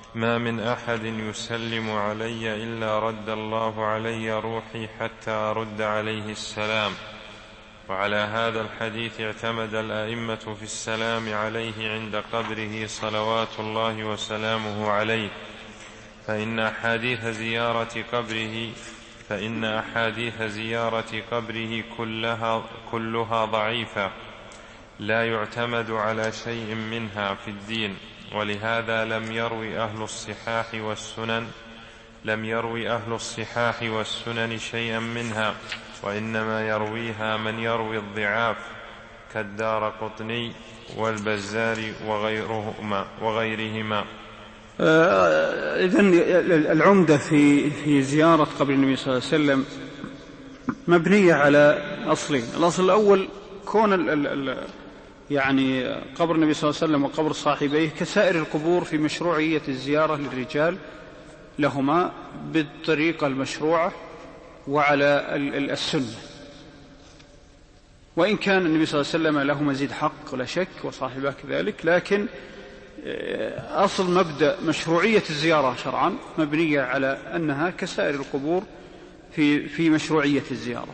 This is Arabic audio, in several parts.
ما من أحد يسلم علي إلا رد الله علي روحي حتى أرد عليه السلام. وعلى هذا الحديث اعتمد الأئمة في السلام عليه عند قبره صلوات الله وسلامه عليه، فإن أحاديث زيارة قبره كلها ضعيفة لا يعتمد على شيء منها في الدين، ولهذا لم يروي أهل الصحاح والسنن شيئا منها، وإنما يرويها من يروي الضعاف كالدارقطني والبزار وغيرهما. إذن العمدة في زيارة قبر النبي صلى الله عليه وسلم مبنية على أصلين. الأصل الأول كون يعني قبر النبي صلى الله عليه وسلم وقبر صاحبيه كسائر القبور في مشروعية الزيارة للرجال لهما بالطريقة المشروعة وعلى السنة، وإن كان النبي صلى الله عليه وسلم له مزيد حق ولا شك وصاحبه كذلك، لكن أصل مبدأ مشروعية الزيارة شرعا مبنية على أنها كسائر القبور في مشروعية الزيارة.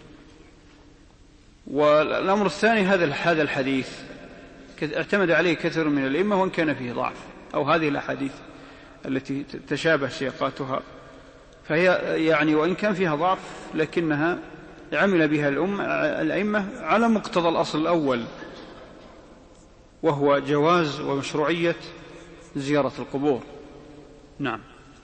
والأمر الثاني هذا الحديث اعتمد عليه كثير من الأئمة وإن كان فيه ضعف، أو هذه الأحاديث التي تشابه سياقاتها، فهي يعني وإن كان فيها ضعف لكنها عمل بها الأئمة على مقتضى الأصل الأول، وهو جواز ومشروعية زيارة القبور. نعم.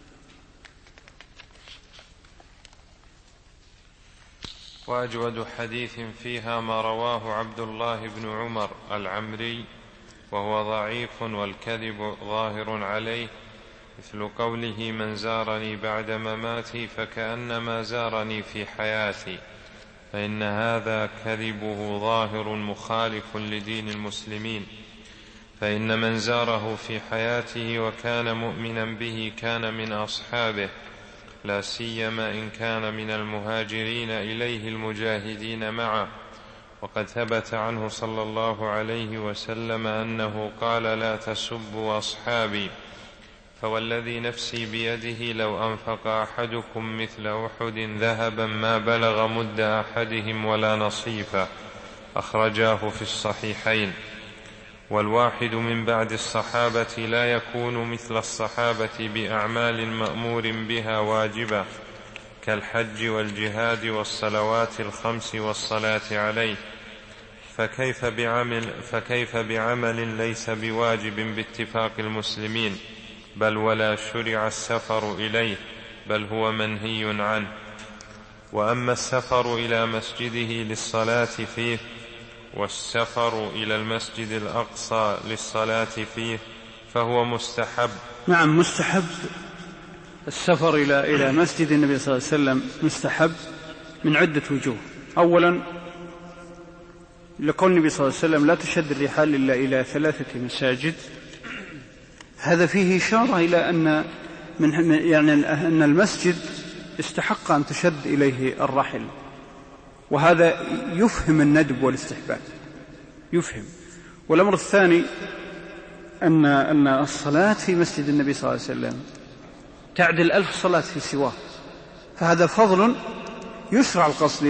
وأجود حديث فيها ما رواه عبد الله بن عمر العمري وهو ضعيف والكذب ظاهر عليه، مثل قوله: من زارني بعد مماتي فكأنما زارني في حياتي، فإن هذا كذبه ظاهر مخالف لدين المسلمين، فإن من زاره في حياته وكان مؤمنا به كان من أصحابه، لا سيما إن كان من المهاجرين إليه المجاهدين معه. وقد ثبت عنه صلى الله عليه وسلم أنه قال: لا تسبوا أصحابي، فوالذي نفسي بيده لو أنفق أحدكم مثل أحد ذهبا ما بلغ مد أحدهم ولا نصيفه، أخرجاه في الصحيحين. والواحد من بعد الصحابة لا يكون مثل الصحابة بأعمال مأمور بها واجبة كالحج والجهاد والصلوات الخمس والصلاة عليه، فكيف بعمل ليس بواجب باتفاق المسلمين، بل ولا شرع السفر إليه، بل هو منهي عنه. وأما السفر إلى مسجده للصلاة فيه والسفر إلى المسجد الأقصى للصلاة فيه فهو مستحب. نعم، مستحب. السفر إلى مسجد النبي صلى الله عليه وسلم مستحب من عدة وجوه. أولا، لقول النبي صلى الله عليه وسلم: لا تشد الرحال إلا إلى 3 مساجد. هذا فيه إشارة إلى أن أن المسجد استحق أن تشد إليه الرحل، وهذا يفهم الندب والاستحباب، يفهم. والأمر الثاني أن الصلاة في مسجد النبي صلى الله عليه وسلم تعدل 1000 صلاة في سواه، فهذا فضل يشرع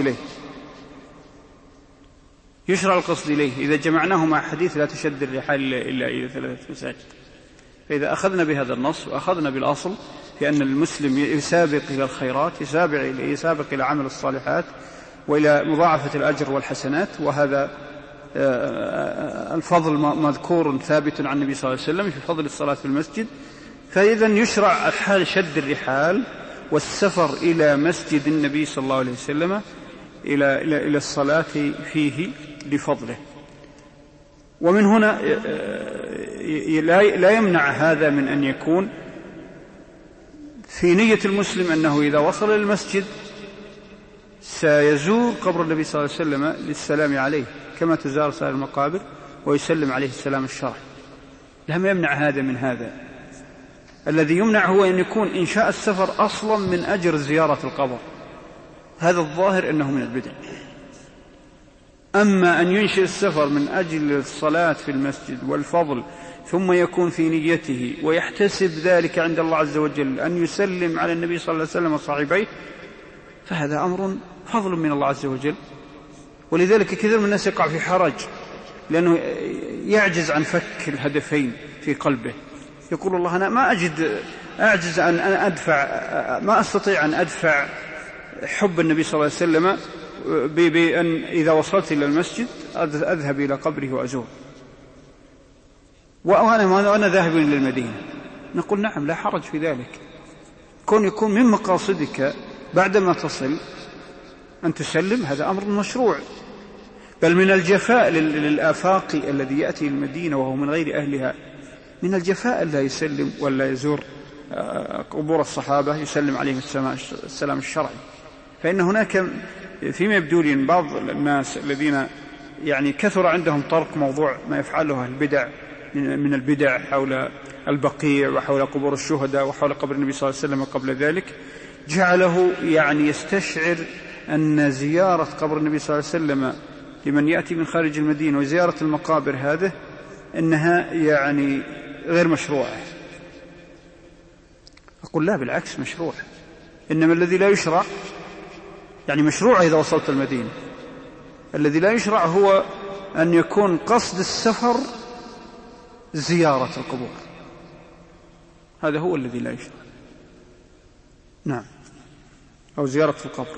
القصد إليه إذا جمعناه مع حديث: لا تشد الرحال إلا إلى 3 مساجد. فإذا أخذنا بهذا النص وأخذنا بالأصل في أن المسلم يسابق إلى الخيرات، يسابق إلى عمل الصالحات وإلى مضاعفة الأجر والحسنات، وهذا الفضل مذكور ثابت عن النبي صلى الله عليه وسلم في فضل الصلاة في المسجد، فإذا يشرع الحال شد الرحال والسفر إلى مسجد النبي صلى الله عليه وسلم إلى الصلاة فيه لفضله. ومن هنا لا يمنع هذا من أن يكون في نية المسلم أنه إذا وصل إلى المسجد سيزور قبر النبي صلى الله عليه وسلم للسلام عليه، كما تزار سائر المقابر ويسلم عليه السلام الشرعي. لم يمنع هذا من هذا. الذي يمنع هو أن يكون إنشاء السفر أصلا من أجر زيارة القبر، هذا الظاهر أنه من البدع. أما أن ينشئ السفر من أجل الصلاة في المسجد والفضل ثم يكون في نيته ويحتسب ذلك عند الله عز وجل أن يسلم على النبي صلى الله عليه وسلم وصاحبيه، فهذا أمر فضل من الله عز وجل. ولذلك كثير من الناس يقع في حرج لأنه يعجز عن فك الهدفين في قلبه، يقول الله أنا أعجز أن أدفع، ما أستطيع أن أدفع حب النبي صلى الله عليه وسلم بأن إذا وصلت إلى المسجد أذهب إلى قبره وأزور، وأنا ذاهب إلى المدينة. نقول نعم لا حرج في ذلك، يكون من مقاصدك بعدما تصل أن تسلم، هذا أمر مشروع. بل من الجفاء للآفاقي الذي يأتي المدينة وهو من غير أهلها، من الجفاء لا يسلم ولا يزور قبور الصحابة يسلم عليهم السلام الشرعي. فإن هناك فيما يبدو لي بعض الناس الذين يعني كثر عندهم طرق موضوع ما يفعله البدع من البدع حول البقيع وحول قبور الشهداء وحول قبر النبي صلى الله عليه وسلم قبل ذلك، جعله يعني يستشعر أن زيارة قبر النبي صلى الله عليه وسلم لمن يأتي من خارج المدينة وزيارة المقابر هذه إنها يعني غير مشروعة. أقول لا، بالعكس مشروع. إنما الذي لا يشرع يعني مشروع إذا وصلت المدينة، الذي لا يشرع هو أن يكون قصد السفر زيارة القبور، هذا هو الذي لا يشرع. نعم، أو زيارة القبر.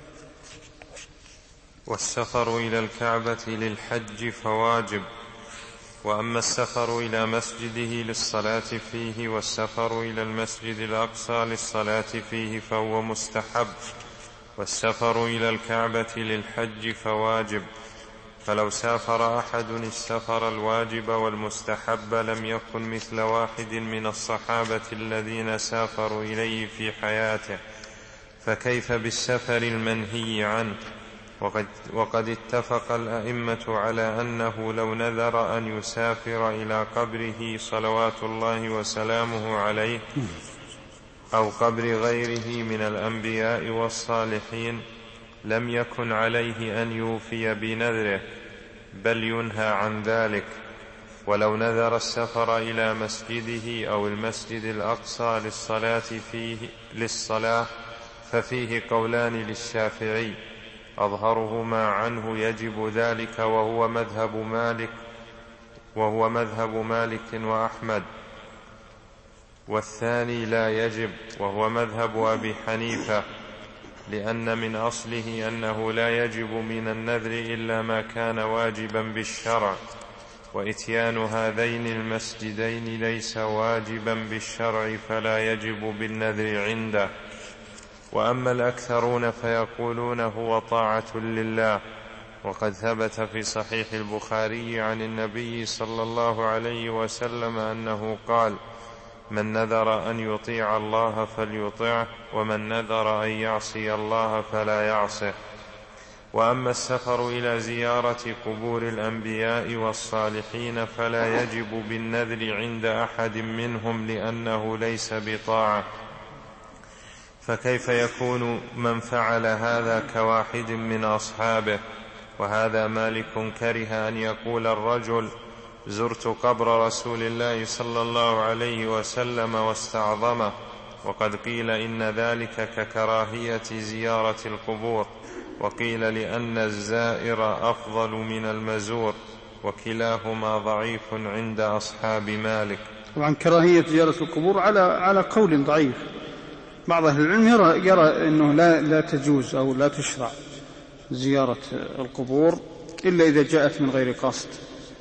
والسفر إلى الكعبة للحج فواجب، وأما السفر إلى مسجده للصلاة فيه والسفر إلى المسجد الأقصى للصلاة فيه فهو مستحب، والسفر إلى الكعبة للحج فواجب. فلو سافر أحد السفر الواجب والمستحب لم يكن مثل واحد من الصحابة الذين سافروا إليه في حياته، فكيف بالسفر المنهي عنه؟ وقد اتفق الأئمة على أنه لو نذر أن يسافر إلى قبره صلوات الله وسلامه عليه أو قبر غيره من الأنبياء والصالحين لم يكن عليه أن يوفي بنذره، بل ينهى عن ذلك. ولو نذر السفر إلى مسجده أو المسجد الأقصى للصلاة ففيه قولان للشافعي، أظهرهما عنه يجب ذلك وهو مذهب مالك وأحمد، والثاني لا يجب وهو مذهب أبي حنيفة، لأن من أصله أنه لا يجب من النذر إلا ما كان واجبا بالشرع، وإتيان هذين المسجدين ليس واجبا بالشرع فلا يجب بالنذر عنده. وأما الأكثرون فيقولون هو طاعة لله، وقد ثبت في صحيح البخاري عن النبي صلى الله عليه وسلم أنه قال: من نذر أن يطيع الله فليطعه، ومن نذر أن يعصي الله فلا يعصه. وأما السفر إلى زيارة قبور الأنبياء والصالحين فلا يجب بالنذر عند أحد منهم لأنه ليس بطاعة، فكيف يكون من فعل هذا كواحد من أصحابه؟ وهذا مالك كره أن يقول الرجل: زرت قبر رسول الله صلى الله عليه وسلم واستعظمه، وقد قيل إن ذلك ككراهية زيارة القبور، وقيل لأن الزائر أفضل من المزور، وكلاهما ضعيف عند أصحاب مالك. وعن كراهية زيارة القبور على قول ضعيف. بعض أهل العلم يرى أنه لا تجوز أو لا تشرع زيارة القبور إلا إذا جاءت من غير قصد.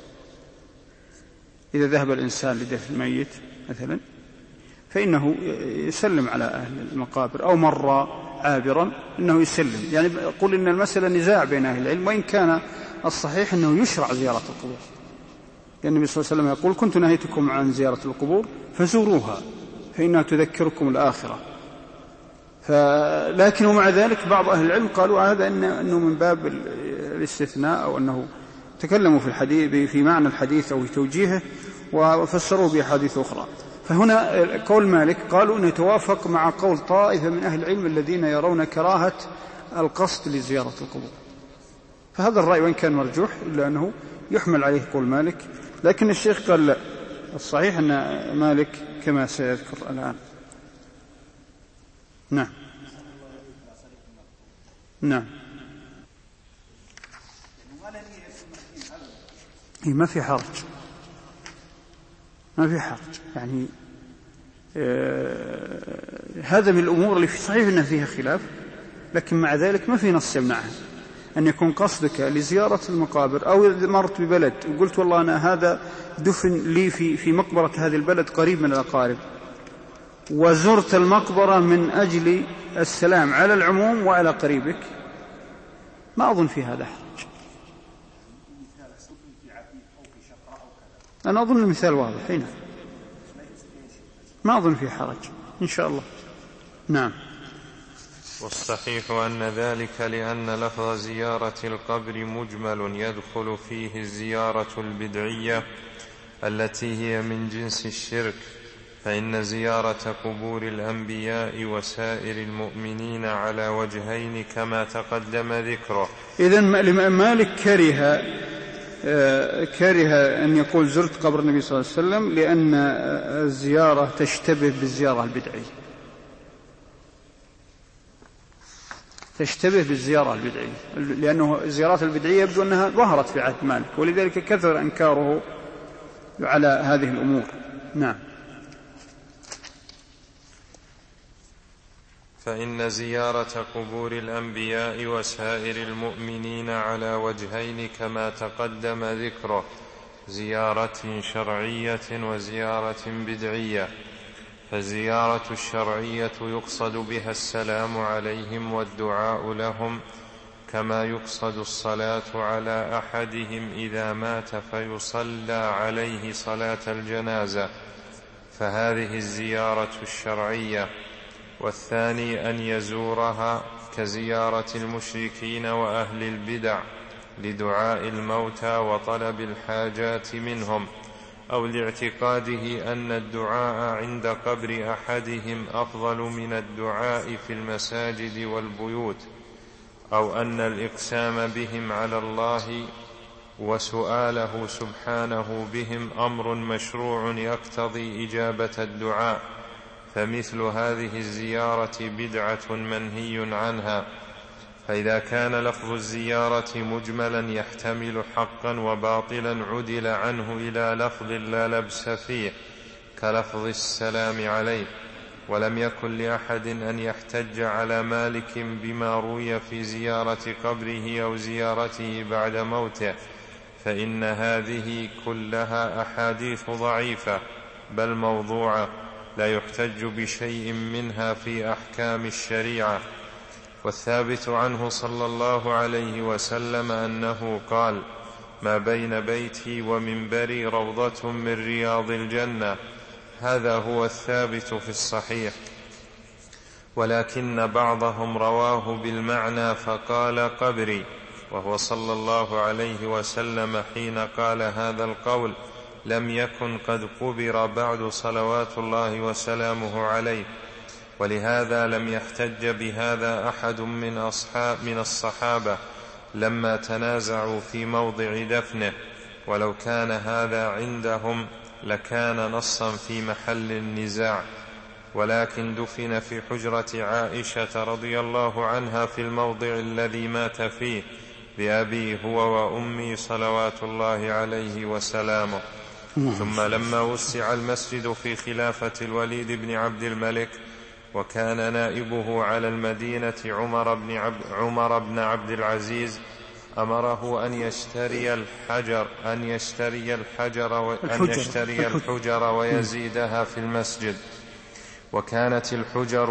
إذا ذهب الإنسان لدفن الميت مثلا فإنه يسلم على أهل المقابر، أو مر عابرا إنه يسلم. يعني يقول إن المسألة نزاع بين أهل العلم، وإن كان الصحيح أنه يشرع زيارة القبور، لأن النبي صلى الله عليه وسلم يقول: كنت نهيتكم عن زيارة القبور فزوروها فإنها تذكركم الآخرة. لكن ومع ذلك بعض أهل العلم قالوا هذا أنه من باب الاستثناء، أو أنه تكلموا في الحديث في معنى الحديث أو في توجيهه وفسروا بأحاديث أخرى. فهنا قول مالك قالوا أنه يتوافق مع قول طائفة من أهل العلم الذين يرون كراهة القصد لزيارة القبور. فهذا الرأي وإن كان مرجوح إلا أنه يحمل عليه قول مالك. لكن الشيخ قال لا، الصحيح أن مالك كما سيذكر الآن. نعم نعم ما في حرج، ما في حرج يعني هذا من الأمور اللي في صحيح أنها فيها خلاف، لكن مع ذلك ما في نص يمنعها. أن يكون قصدك لزيارة المقابر أو مرت ببلد وقلت والله أنا هذا دفن لي في مقبرة هذه البلد قريب من الأقارب، وزرت المقبرة من أجل السلام على العموم وعلى قريبك، ما أظن في هذا حرج. أنا أظن المثال واضح هنا، ما أظن في حرج إن شاء الله. نعم. والصحيح أن ذلك لأن لفظ زيارة القبر مجمل يدخل فيه الزيارة البدعية التي هي من جنس الشرك، فإن زيارة قبور الأنبياء وسائر المؤمنين على وجهين كما تقدم ذكره. إذن مالك كره أن يقول زرت قبر النبي صلى الله عليه وسلم لأن الزيارة تشتبه بالزيارة البدعية، تشتبه بالزيارة البدعية، لأنه الزيارات البدعية يبدو أنها ظهرت في عهد مالك، ولذلك كثر إنكاره على هذه الأمور. نعم. فإن زيارة قبور الأنبياء وسائر المؤمنين على وجهين كما تقدم ذكره، زيارة شرعية وزيارة بدعية. فالزيارة الشرعية يقصد بها السلام عليهم والدعاء لهم، كما يقصد الصلاة على أحدهم إذا مات فيصلى عليه صلاة الجنازة، فهذه الزيارة الشرعية. والثاني أن يزورها كزيارة المشركين وأهل البدع لدعاء الموتى وطلب الحاجات منهم، أو لاعتقاده أن الدعاء عند قبر أحدهم أفضل من الدعاء في المساجد والبيوت، أو أن الإقسام بهم على الله وسؤاله سبحانه بهم أمر مشروع يقتضي إجابة الدعاء، فمثل هذه الزيارة بدعة منهي عنها. فإذا كان لفظ الزيارة مجملا يحتمل حقا وباطلا عدل عنه إلى لفظ لا لبس فيه كلفظ السلام عليه، ولم يكن لأحد أن يحتج على مالك بما روي في زيارة قبره أو زيارته بعد موته، فإن هذه كلها أحاديث ضعيفة بل موضوعة لا يحتج بشيء منها في أحكام الشريعة. والثابت عنه صلى الله عليه وسلم أنه قال: ما بين بيتي ومنبري روضة من رياض الجنة. هذا هو الثابت في الصحيح، ولكن بعضهم رواه بالمعنى فقال قبري، وهو صلى الله عليه وسلم حين قال هذا القول لم يكن قد قبر بعد صلوات الله وسلامه عليه، ولهذا لم يحتج بهذا أحد من الصحابة لما تنازعوا في موضع دفنه، ولو كان هذا عندهم لكان نصا في محل النزاع، ولكن دفن في حجرة عائشة رضي الله عنها في الموضع الذي مات فيه بأبي هو وأمي صلوات الله عليه وسلامه. ثم لما وسع المسجد في خلافة الوليد بن عبد الملك وكان نائبه على المدينة عمر بن عبد العزيز، أمره أن يشتري الحجر ويزيدها في المسجد. وكانت الحجر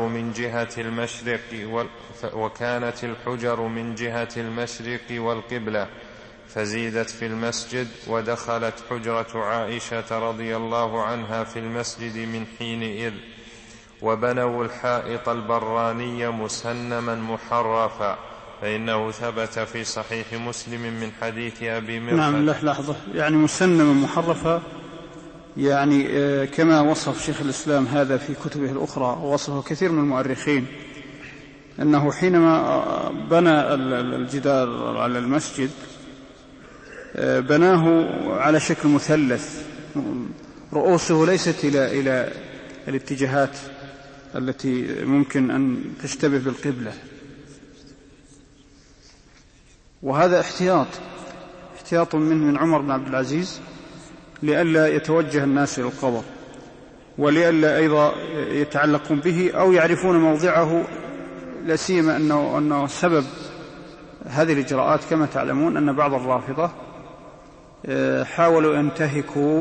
من جهة المشرق والقبلة، فزيدت في المسجد، ودخلت حجرة عائشة رضي الله عنها في المسجد من حينئذ، وبنوا الحائط البراني مسنما محرفا، فإنه ثبت في صحيح مسلم من حديث أبي مرثد. نعم لحظة، يعني مسنما محرفا، يعني كما وصف شيخ الإسلام هذا في كتبه الأخرى ووصفه كثير من المؤرخين، أنه حينما بنى الجدار على المسجد بناه على شكل مثلث رؤوسه ليست إلى الاتجاهات التي ممكن أن تشتبه بالقبلة. وهذا احتياط من عمر بن عبد العزيز لئلا يتوجه الناس إلى القبر، ولئلا أيضا يتعلقون به أو يعرفون موضعه، لا سيما أنه سبب هذه الإجراءات كما تعلمون أن بعض الرافضة حاولوا ينتهكوا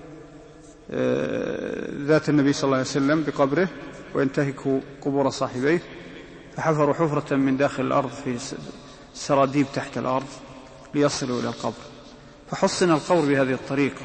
ذات النبي صلى الله عليه وسلم بقبره وينتهكوا قبور صاحبيه، فحفروا حفرة من داخل الأرض في سراديب تحت الأرض ليصلوا إلى القبر، فحصن القبر بهذه الطريقة،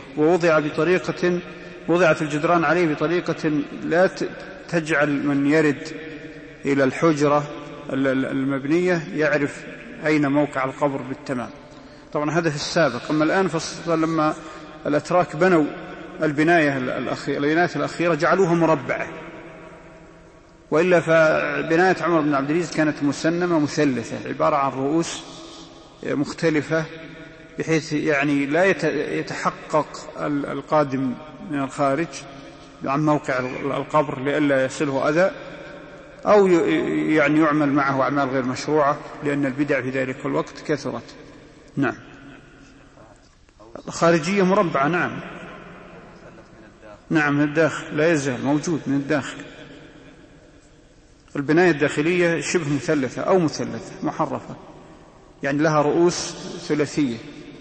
ووضعت الجدران عليه بطريقة لا تجعل من يرد إلى الحجرة المبنية يعرف أين موقع القبر بالتمام. طبعا هذا في السابق. أما الآن لما الأتراك بنوا البنايات الأخيرة جعلوها مربعة، وإلا فبناية عمر بن عبد العزيز كانت مسنمة مثلثة عبارة عن رؤوس مختلفة، بحيث يعني لا يتحقق القادم من الخارج عن موقع القبر لئلا يصله أذى أو يعني يعمل معه أعمال غير مشروعة، لأن البدع في ذلك الوقت كثرت. نعم. الخارجية مربعة. نعم من الداخل لا يزال موجود من الداخل. البناية الداخلية شبه مثلثة أو مثلثة محرفة، يعني لها رؤوس ثلاثية،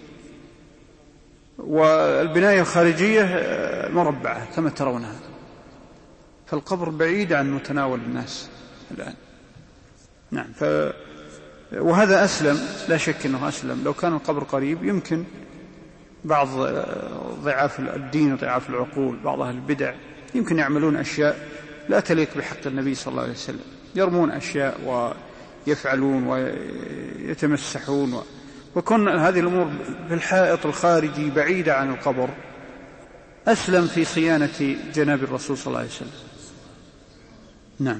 والبناية الخارجية مربعة كما ترونها. فالقبر بعيد عن متناول الناس الآن. نعم. وهذا أسلم، لا شك أنه أسلم. لو كان القبر قريب يمكن بعض ضعاف الدين وضعاف العقول، بعض أهل البدع يمكن يعملون أشياء لا تليق بحق النبي صلى الله عليه وسلم، يرمون أشياء ويفعلون ويتمسحون وكن هذه الأمور بالحائط الخارجي بعيدة عن القبر أسلم في صيانة جناب الرسول صلى الله عليه وسلم. نعم.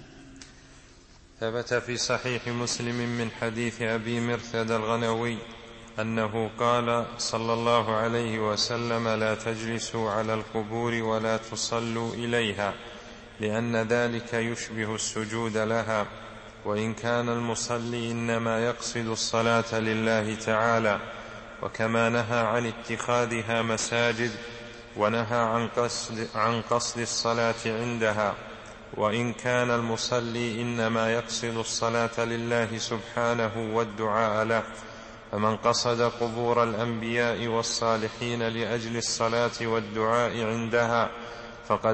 ثبت في صحيح مسلم من حديث أبي مرثد الغنوي أنه قال صلى الله عليه وسلم: لا تجلسوا على القبور ولا تصلوا إليها، لأن ذلك يشبه السجود لها، وإن كان المصلي إنما يقصد الصلاة لله تعالى، وكما نهى عن اتخاذها مساجد ونهى عن قصد الصلاة عندها، وإن كان المصلي إنما يقصد الصلاة لله سبحانه والدعاء له، فمن قصد قبور الأنبياء والصالحين لأجل الصلاة والدعاء عندها فقد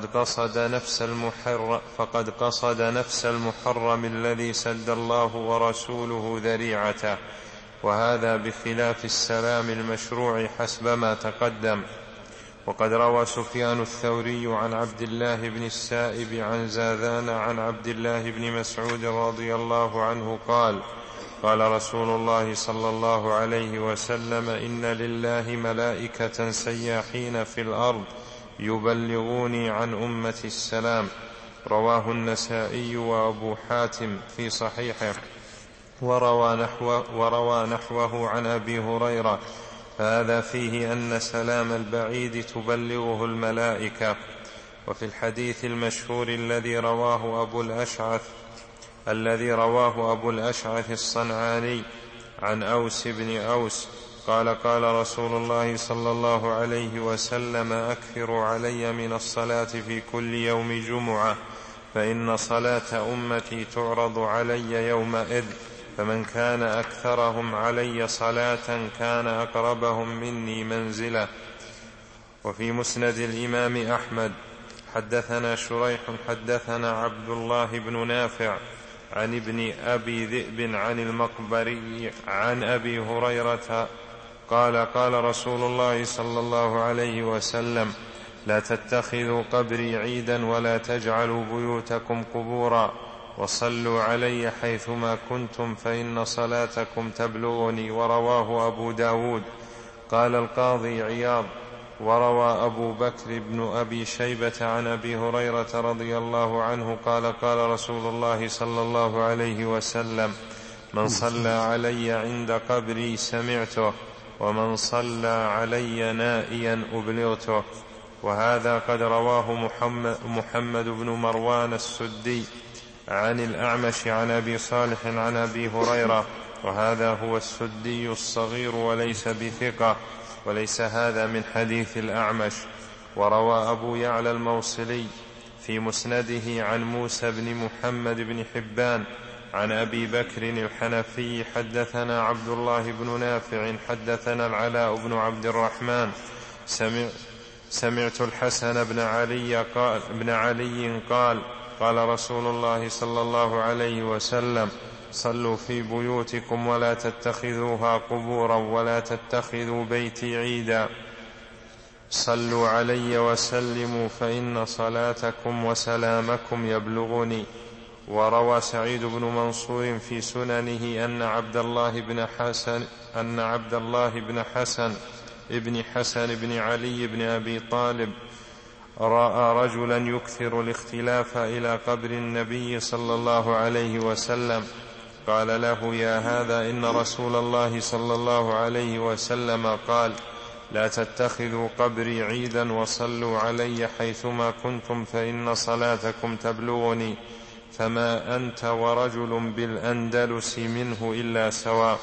قصد نفس المحرم الذي سد الله ورسوله ذريعته، وهذا بخلاف السلام المشروع حسب ما تقدم. وقد روى سفيان الثوري عن عبد الله بن السائب عن زاذان عن عبد الله بن مسعود رضي الله عنه قال: قال رسول الله صلى الله عليه وسلم: إن لله ملائكة سياحين في الأرض يبلغوني عن أمة السلام. رواه النسائي وأبو حاتم في صحيحه، وروى نحوه عن أبي هريرة، فهذا فيه أن سلام البعيد تبلغه الملائكة. وفي الحديث المشهور الذي رواه أبو الأشعث الصنعاني عن أوس بن أوس قال: قال رسول الله صلى الله عليه وسلم: أكثروا علي من الصلاة في كل يوم جمعة، فإن صلاة أمتي تعرض علي يومئذ، فمن كان أكثرهم علي صلاة كان أقربهم مني منزلة. وفي مسند الإمام أحمد حدثنا شريح حدثنا عبد الله بن نافع عن ابن أبي ذئب عن المقبري عن أبي هريرة قال: قال رسول الله صلى الله عليه وسلم: لا تتخذوا قبري عيدا ولا تجعلوا بيوتكم قبورا، وصلوا علي حيثما كنتم فإن صلاتكم تبلغني. ورواه أبو داود. قال القاضي عياض: وروى أبو بكر بن أبي شيبة عن أبي هريرة رضي الله عنه قال: قال رسول الله صلى الله عليه وسلم: من صلى علي عند قبري سمعته، ومن صلى علي نائيا أبلغته. وهذا قد رواه محمد بن مروان السدي عن الأعمش عن أبي صالح عن أبي هريرة، وهذا هو السدي الصغير وليس بثقة، وليس هذا من حديث الأعمش. وروى أبو يعلى الموصلي في مسنده عن موسى بن محمد بن حبان عن أبي بكر الحنفي حدثنا عبد الله بن نافع حدثنا العلاء بن عبد الرحمن سمعت الحسن بن علي قال قال رسول الله صلى الله عليه وسلم: صلوا في بيوتكم ولا تتخذوها قبورا ولا تتخذوا بيتي عيدا، صلوا علي وسلموا فإن صلاتكم وسلامكم يبلغني. وروى سعيد بن منصور في سننه أن عبد الله بن حسن بن علي بن أبي طالب رأى رجلا يكثر الاختلاف إلى قبر النبي صلى الله عليه وسلم، قال له: يا هذا، إن رسول الله صلى الله عليه وسلم قال: لا تتخذوا قبري عيدا وصلوا علي حيثما كنتم فإن صلاتكم تبلغني، فما أنت ورجل بالأندلس منه إلا سواء.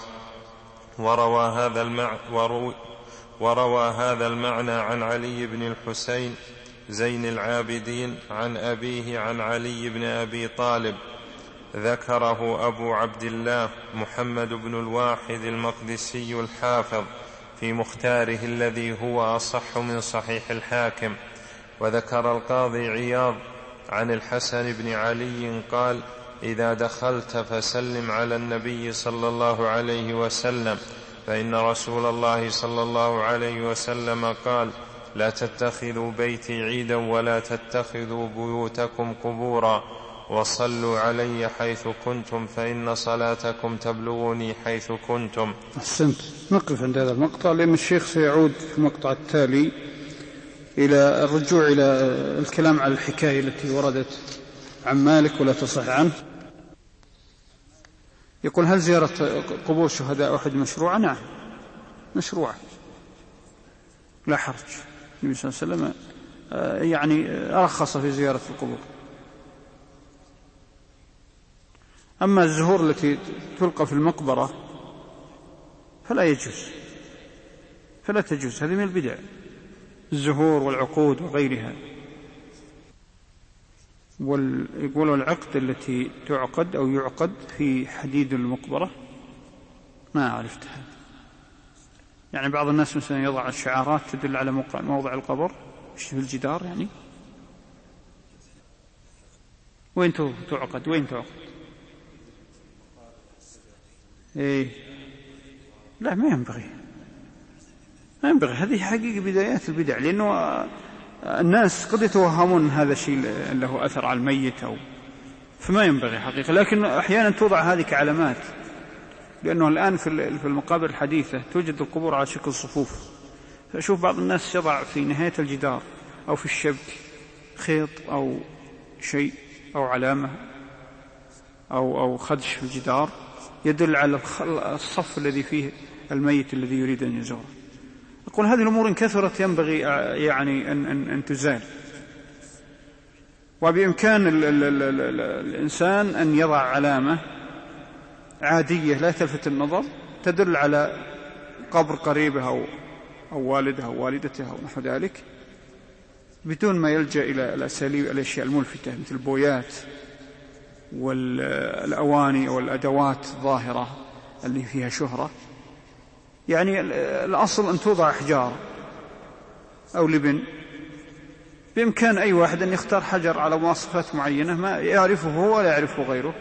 وروى هذا المعنى عن علي بن الحسين زين العابدين عن أبيه عن علي بن أبي طالب، ذكره أبو عبد الله محمد بن الواحد المقدسي الحافظ في مختاره الذي هو أصح من صحيح الحاكم. وذكر القاضي عياض عن الحسن بن علي قال: إذا دخلت فسلم على النبي صلى الله عليه وسلم، فإن رسول الله صلى الله عليه وسلم قال: لا تتخذوا بيتي عيدا ولا تتخذوا بيوتكم قبورا، وصلوا علي حيث كنتم فإن صلاتكم تبلغني حيث كنتم. أحسنت. نقف عند هذا المقطع لأن الشيخ سيعود في المقطع التالي إلى الرجوع إلى الكلام على الحكاية التي وردت عن مالك ولا تصح عنه. يقول: هل زيارة قبور شهداء أحد مشروعة؟ نعم، مشروعة، لا حرج. النبي صلى الله عليه وسلم يعني أرخص في زيارة القبور. أما الزهور التي تلقى في المقبرة فلا يجوز، فلا تجوز، هذه من البدع، الزهور والعقود وغيرها. يقول العقد التي تعقد أو يعقد في حديد المقبرة ما عرفت هذا. يعني بعض الناس مثلا يضع الشعارات تدل على موضع القبر في الجدار، يعني وين تعقد؟ وين تعقد؟ إيه، لا، ما ينبغي. هذه حقيقة بدايات البدع، لأنه الناس قد يتوهمون هذا الشيء له أثر على الميت فما ينبغي حقيقة. لكن أحيانا توضع هذه كعلامات، لأنه الآن في المقابر الحديثة توجد القبور على شكل صفوف، فأشوف بعض الناس يضع في نهاية الجدار أو في الشبك خيط أو شيء أو علامة أو خدش في الجدار يدل على الصف الذي فيه الميت الذي يريد أن يزوره. أقول هذه الأمور إن كثرت ينبغي يعني أن تزال، وبإمكان الإنسان أن يضع علامة عادية لا تلفت النظر تدل على قبر قريبه أو والده أو والدته أو نحو ذلك، بدون ما يلجأ إلى الأساليب الأشياء الملفتة مثل البويات والأواني أو الأدوات الظاهرة اللي فيها شهرة. يعني الأصل أن توضع أحجار أو لبن، بإمكان أي واحد أن يختار حجر على مواصفات معينة ما يعرفه هو ولا يعرفه غيره،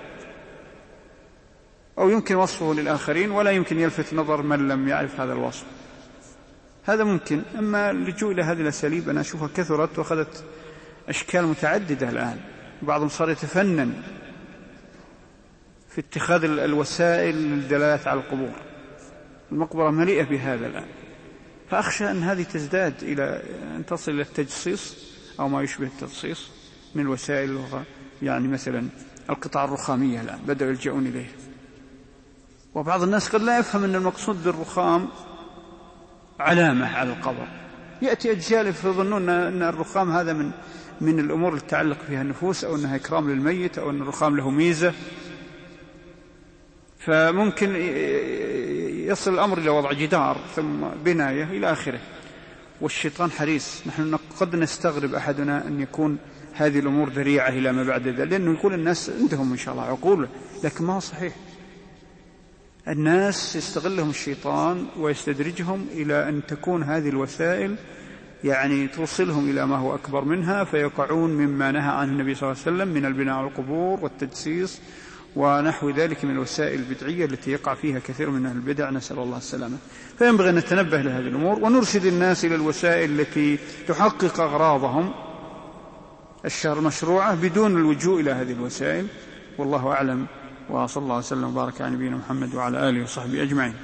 أو يمكن وصفه للآخرين ولا يمكن يلفت نظر من لم يعرف هذا الوصف، هذا ممكن. أما اللجوء إلى هذه الأساليب أنا أشوفها كثرت وأخذت أشكال متعددة الآن، بعضهم صار يتفنن في اتخاذ الوسائل للدلالة على القبور. المقبرة مليئة بهذا الآن، فأخشى أن هذه تزداد إلى أن تصل إلى التجصيص أو ما يشبه التجصيص من الوسائل، يعني مثلا القطع الرخامية الآن بدأوا يلجؤون إليه. وبعض الناس قد لا يفهم أن المقصود بالرخام علامة على القبر، يأتي أجيال يظنون أن الرخام هذا من الأمور اللي تتعلق فيها النفوس، أو أنها إكرام للميت، أو أن الرخام له ميزة، فممكن يصل الأمر إلى وضع جدار ثم بناية إلى آخره. والشيطان حريص. نحن قد نستغرب أحدنا أن يكون هذه الأمور ذريعة إلى ما بعد ذلك، لأنه يقول الناس عندهم إن شاء الله عقول، لكن ما هو صحيح. الناس يستغلهم الشيطان ويستدرجهم إلى أن تكون هذه الوسائل يعني توصلهم إلى ما هو أكبر منها، فيقعون مما نهى عنه النبي صلى الله عليه وسلم من البناء على القبور والتجسيس ونحو ذلك من الوسائل البدعية التي يقع فيها كثير من أهل البدع، نسأل الله السلامة. فينبغي أن نتنبه لهذه الأمور ونرشد الناس إلى الوسائل التي تحقق أغراضهم المشروعة بدون اللجوء إلى هذه الوسائل. والله أعلم، وصلى الله وسلم وبارك على نبينا محمد وعلى آله وصحبه أجمعين.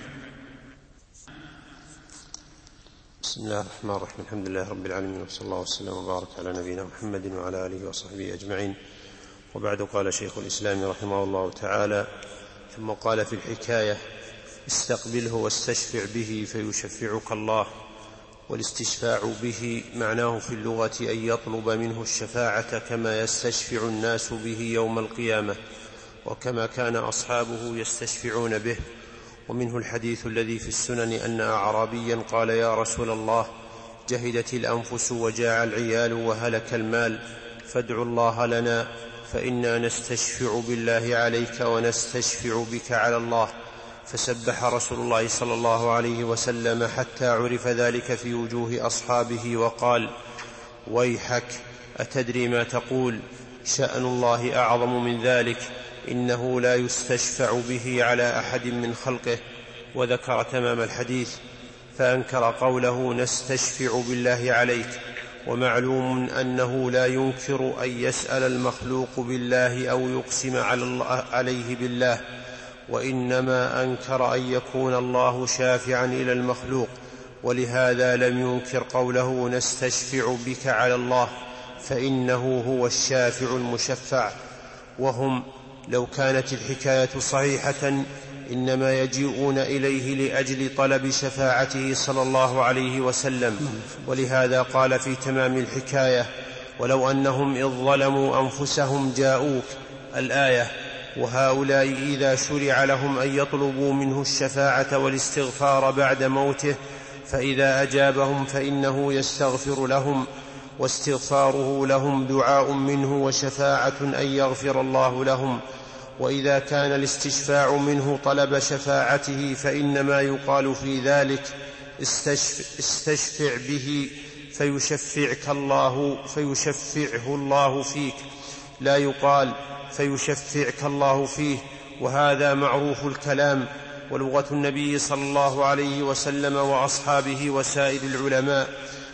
بسم الله الرحمن الرحيم. الحمد لله رب العالمين، وصلى الله وسلم وبارك على نبينا محمد وعلى آله وصحبه أجمعين. وبعد، قال شيخ الإسلام رحمه الله تعالى: ثم قال في الحكاية: استقبله واستشفع به فيشفعك الله. والاستشفاع به معناه في اللغة أن يطلب منه الشفاعة كما يستشفع الناس به يوم القيامة، وكما كان أصحابه يستشفعون به. ومنه الحديث الذي في السنن أن أعرابيا قال: يا رسول الله، جهدت الأنفس وجاع العيال وهلك المال، فادع الله لنا، فإنا نستشفع بالله عليك ونستشفع بك على الله. فسبح رسول الله صلى الله عليه وسلم حتى عرف ذلك في وجوه أصحابه وقال: ويحك، أتدري ما تقول؟ شأن الله أعظم من ذلك، إنه لا يستشفع به على أحد من خلقه. وذكر تمام الحديث، فأنكر قوله نستشفع بالله عليك. ومعلوم أنه لا ينكر أن يسأل المخلوق بالله أو يقسم عليه بالله، وإنما أنكر أن يكون الله شافعا إلى المخلوق، ولهذا لم ينكر قوله نستشفع بك على الله، فإنه هو الشافع المشفع. وهم لو كانت الحكاية صحيحة إنما يجيئون إليه لأجل طلب شفاعته صلى الله عليه وسلم، ولهذا قال في تمام الحكاية: ولو أنهم إذ ظلموا أنفسهم جاءوك، الآية. وهؤلاء إذا شرع لهم أن يطلبوا منه الشفاعة والاستغفار بعد موته، فإذا أجابهم فإنه يستغفر لهم، واستغفاره لهم دعاء منه وشفاعة أن يغفر الله لهم. وإذا كان الاستشفاع منه طلب شفاعته فإنما يقال في ذلك استشفع به فيشفعه الله فيك، لا يقال فيشفعك الله فيه. وهذا معروف الكلام، ولغة النبي صلى الله عليه وسلم وأصحابه وسائر العلماء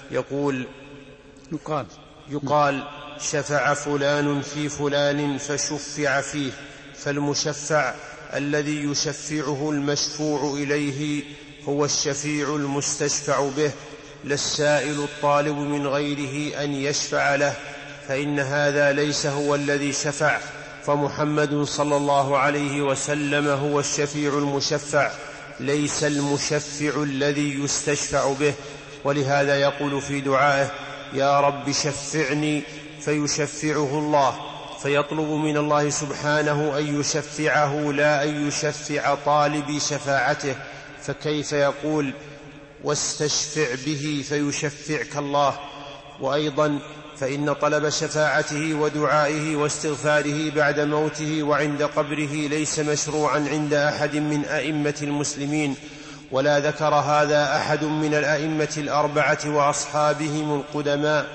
يقال شفع فلان في فلان فشفع فيه. فالمشفع الذي يشفعه المشفوع إليه هو الشفيع المستشفع به، لا السائل الطالب من غيره أن يشفع له، فإن هذا ليس هو الذي شفع، فمحمد صلى الله عليه وسلم هو الشفيع المشفع، ليس المشفع الذي يستشفع به. ولهذا يقول في دعائه: يا رب شفعني، فيشفعه الله، فيطلب من الله سبحانه أن يشفعه لا أن يشفع طالب شفاعته. فكيف يقول واستشفع به فيشفعك الله؟ وأيضا فإن طلب شفاعته ودعائه واستغفاره بعد موته وعند قبره ليس مشروعا عند أحد من أئمة المسلمين، ولا ذكر هذا أحد من الأئمة الأربعة وأصحابهم القدماء،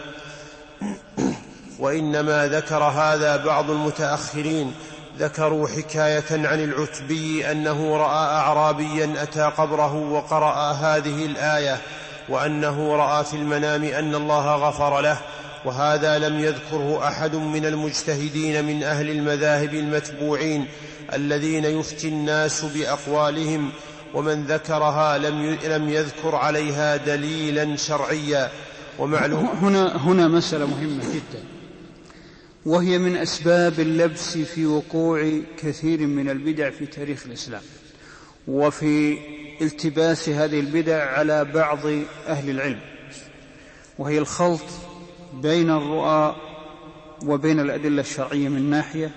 وإنما ذكر هذا بعض المتأخرين. ذكروا حكاية عن العتبي أنه رأى أعرابيا أتى قبره وقرأ هذه الآية، وأنه رأى في المنام أن الله غفر له، وهذا لم يذكره أحد من المجتهدين من أهل المذاهب المتبوعين الذين يفتي الناس بأقوالهم، ومن ذكرها لم يذكر عليها دليلا شرعيا. ومعلوم هنا مسألة مهمة جدا، وهي من أسباب اللبس في وقوع كثير من البدع في تاريخ الإسلام، وفي التباس هذه البدع على بعض أهل العلم. وهي الخلط بين الرؤى وبين الأدلة الشرعية من ناحية،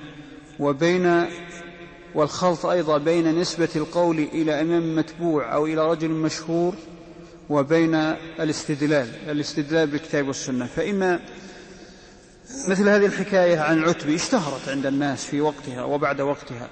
والخلط أيضا بين نسبة القول إلى إمام متبوع أو إلى رجل مشهور وبين الاستدلال بالكتاب والسنة. فإن مثل هذه الحكاية عن العتبي اشتهرت عند الناس في وقتها وبعد وقتها،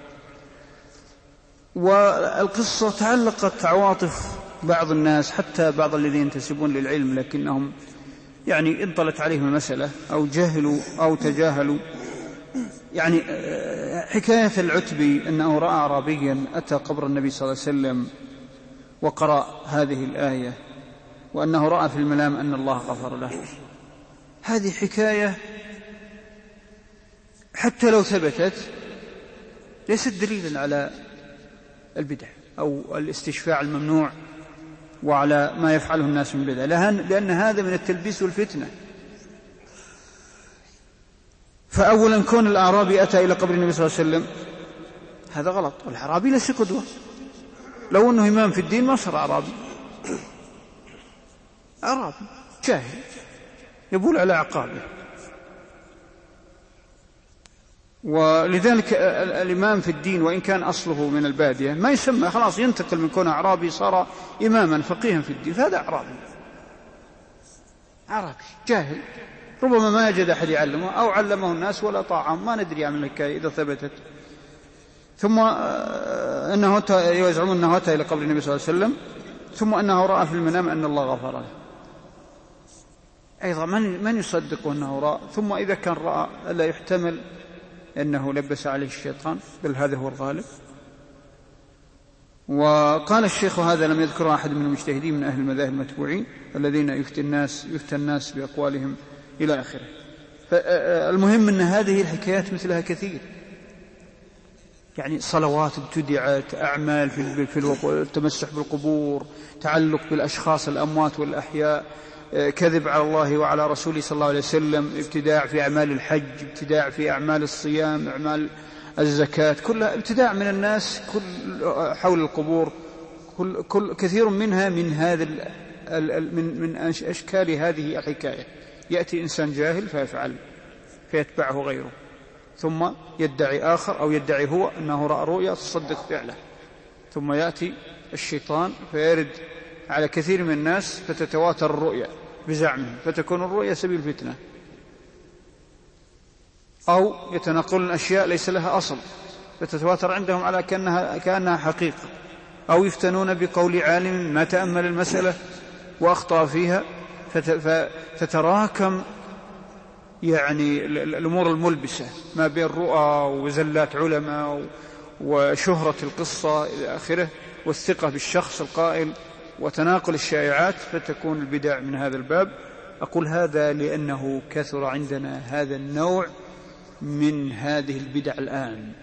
والقصة تعلقت عواطف بعض الناس، حتى بعض الذين ينتسبون للعلم لكنهم يعني انطلت عليهم المسألة أو جهلوا أو تجاهلوا. يعني حكاية العتبي أنه رأى أعرابيا أتى قبر النبي صلى الله عليه وسلم وقرأ هذه الآية، وأنه رأى في المنام أن الله غفر له، هذه حكاية حتى لو ثبتت ليست دليلا على البدع أو الاستشفاع الممنوع وعلى ما يفعله الناس من بدع، لأن هذا من التلبيس والفتنة. فأولا كون الأعرابي أتى إلى قبر النبي صلى الله عليه وسلم هذا غلط، والأعرابي ليس قدوة، لو أنه إمام في الدين ما صار أعرابي جاهل يبول على عقابه. ولذلك الإمام في الدين وإن كان أصله من البادية ما يسمى، خلاص ينتقل من كون أعرابي صار إماما فقيها في الدين، فهذا أعرابي جاهل، ربما ما يجد أحد يعلمه أو علمه الناس ولا طاعهم، ما ندري عن الحكاية إذا ثبتت. ثم أنه يزعمون أنه أتى إلى قبر النبي صلى الله عليه وسلم، ثم أنه رأى في المنام أن الله غفر له، أيضا من يصدق أنه رأى؟ ثم إذا كان رأى ألا يحتمل أنه لبس عليه الشيطان، بل هذا هو الغالب. وقال الشيخ هذا لم يذكر أحد من المجتهدين من أهل المذاهب المتبوعين الذين يفتى الناس بأقوالهم إلى آخره. فالمهم أن هذه الحكايات مثلها كثير، يعني صلوات ابتدعت، أعمال في التمسح بالقبور، تعلق بالأشخاص الأموات والأحياء، كذب على الله وعلى رسوله صلى الله عليه وسلم، ابتداع في أعمال الحج، ابتداع في أعمال الصيام، أعمال الزكاة، كلها ابتداع من الناس حول القبور، كثير منها من هذا من أشكال هذه الحكاية. يأتي إنسان جاهل فيفعل فيتبعه غيره، ثم يدعي آخر أو يدعي هو أنه رأى رؤيا تصدق فعله، ثم يأتي الشيطان فيرد على كثير من الناس فتتواتر الرؤيا بزعمه، فتكون الرؤيا سبيل فتنة، أو يتنقلون أشياء ليس لها أصل فتتواتر عندهم على كأنها حقيقة، أو يفتنون بقول عالم ما تأمل المسألة وأخطأ فيها فتتراكم يعني الأمور الملبسة ما بين رؤى وزلات علماء وشهرة القصة إلى آخره، والثقة بالشخص القائل، وتناقل الشائعات، فتكون البدع من هذا الباب. أقول هذا لأنه كثر عندنا هذا النوع من هذه البدع الآن،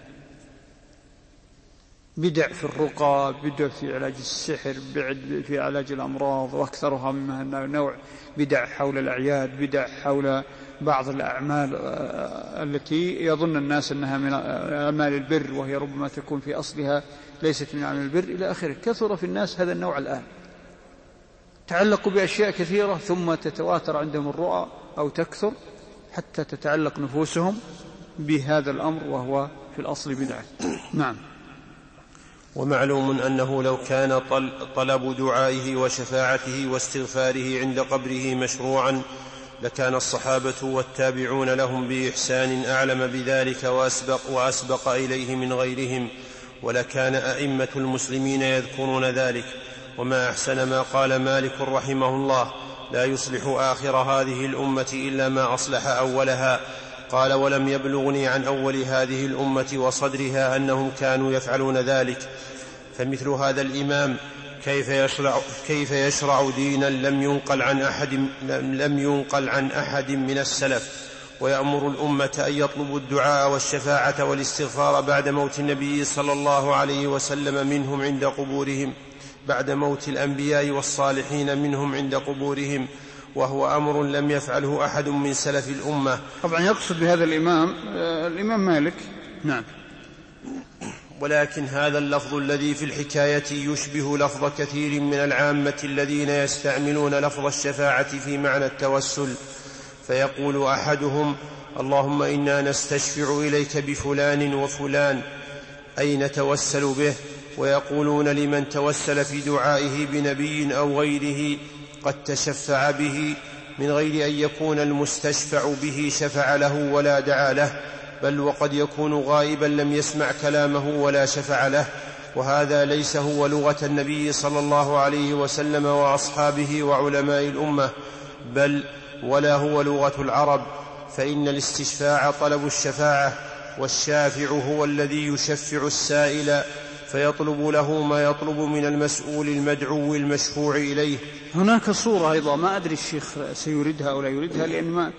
بدع في الرقى، بدع في علاج السحر، بدع في علاج الأمراض، وأكثرها منها نوع بدع حول الأعياد، بدع حول بعض الأعمال التي يظن الناس أنها من أعمال البر وهي ربما تكون في أصلها ليست من أعمال البر إلى آخره. كثر في الناس هذا النوع الآن، تعلقوا بأشياء كثيرة ثم تتواتر عندهم الرؤى أو تكثر حتى تتعلق نفوسهم بهذا الأمر وهو في الأصل بدعة. نعم. ومعلوم أنه لو كان طلب دعائه وشفاعته واستغفاره عند قبره مشروعا لكان الصحابة والتابعون لهم بإحسان أعلم بذلك وأسبق إليه من غيرهم، ولكان أئمة المسلمين يذكرون ذلك. وما أحسن ما قال مالك رحمه الله: لا يصلح آخر هذه الأمة إلا ما أصلح أولها. قال: ولم يبلغني عن أول هذه الأمة وصدرها أنهم كانوا يفعلون ذلك. فمثل هذا الإمام كيف يشرع دينا لم ينقل عن أحد من السلف، ويأمر الأمة أن يطلبوا الدعاء والشفاعة والاستغفار بعد موت النبي صلى الله عليه وسلم منهم عند قبورهم، بعد موت الأنبياء والصالحين منهم عند قبورهم، وهو أمر لم يفعله أحد من سلف الأمة. طبعا يقصد بهذا الإمام مالك. نعم. ولكن هذا اللفظ الذي في الحكاية يشبه لفظ كثير من العامة الذين يستعملون لفظ الشفاعة في معنى التوسل، فيقول أحدهم: اللهم إنا نستشفع إليك بفلان وفلان، أي نتوسل به. ويقولون لمن توسل في دعائه بنبي أو غيره قد تشفع به، من غير أن يكون المستشفع به شفع له ولا دعا له، بل وقد يكون غائبا لم يسمع كلامه ولا شفع له. وهذا ليس هو لغة النبي صلى الله عليه وسلم وأصحابه وعلماء الأمة، بل ولا هو لغة العرب، فإن الاستشفاع طلب الشفاعة، والشافع هو الذي يشفع السائل فيطلب له ما يطلب من المسؤول المدعو المشفوع إليه. هناك صورة أيضا ما أدري الشيخ سيردها أو لا يردها، لأن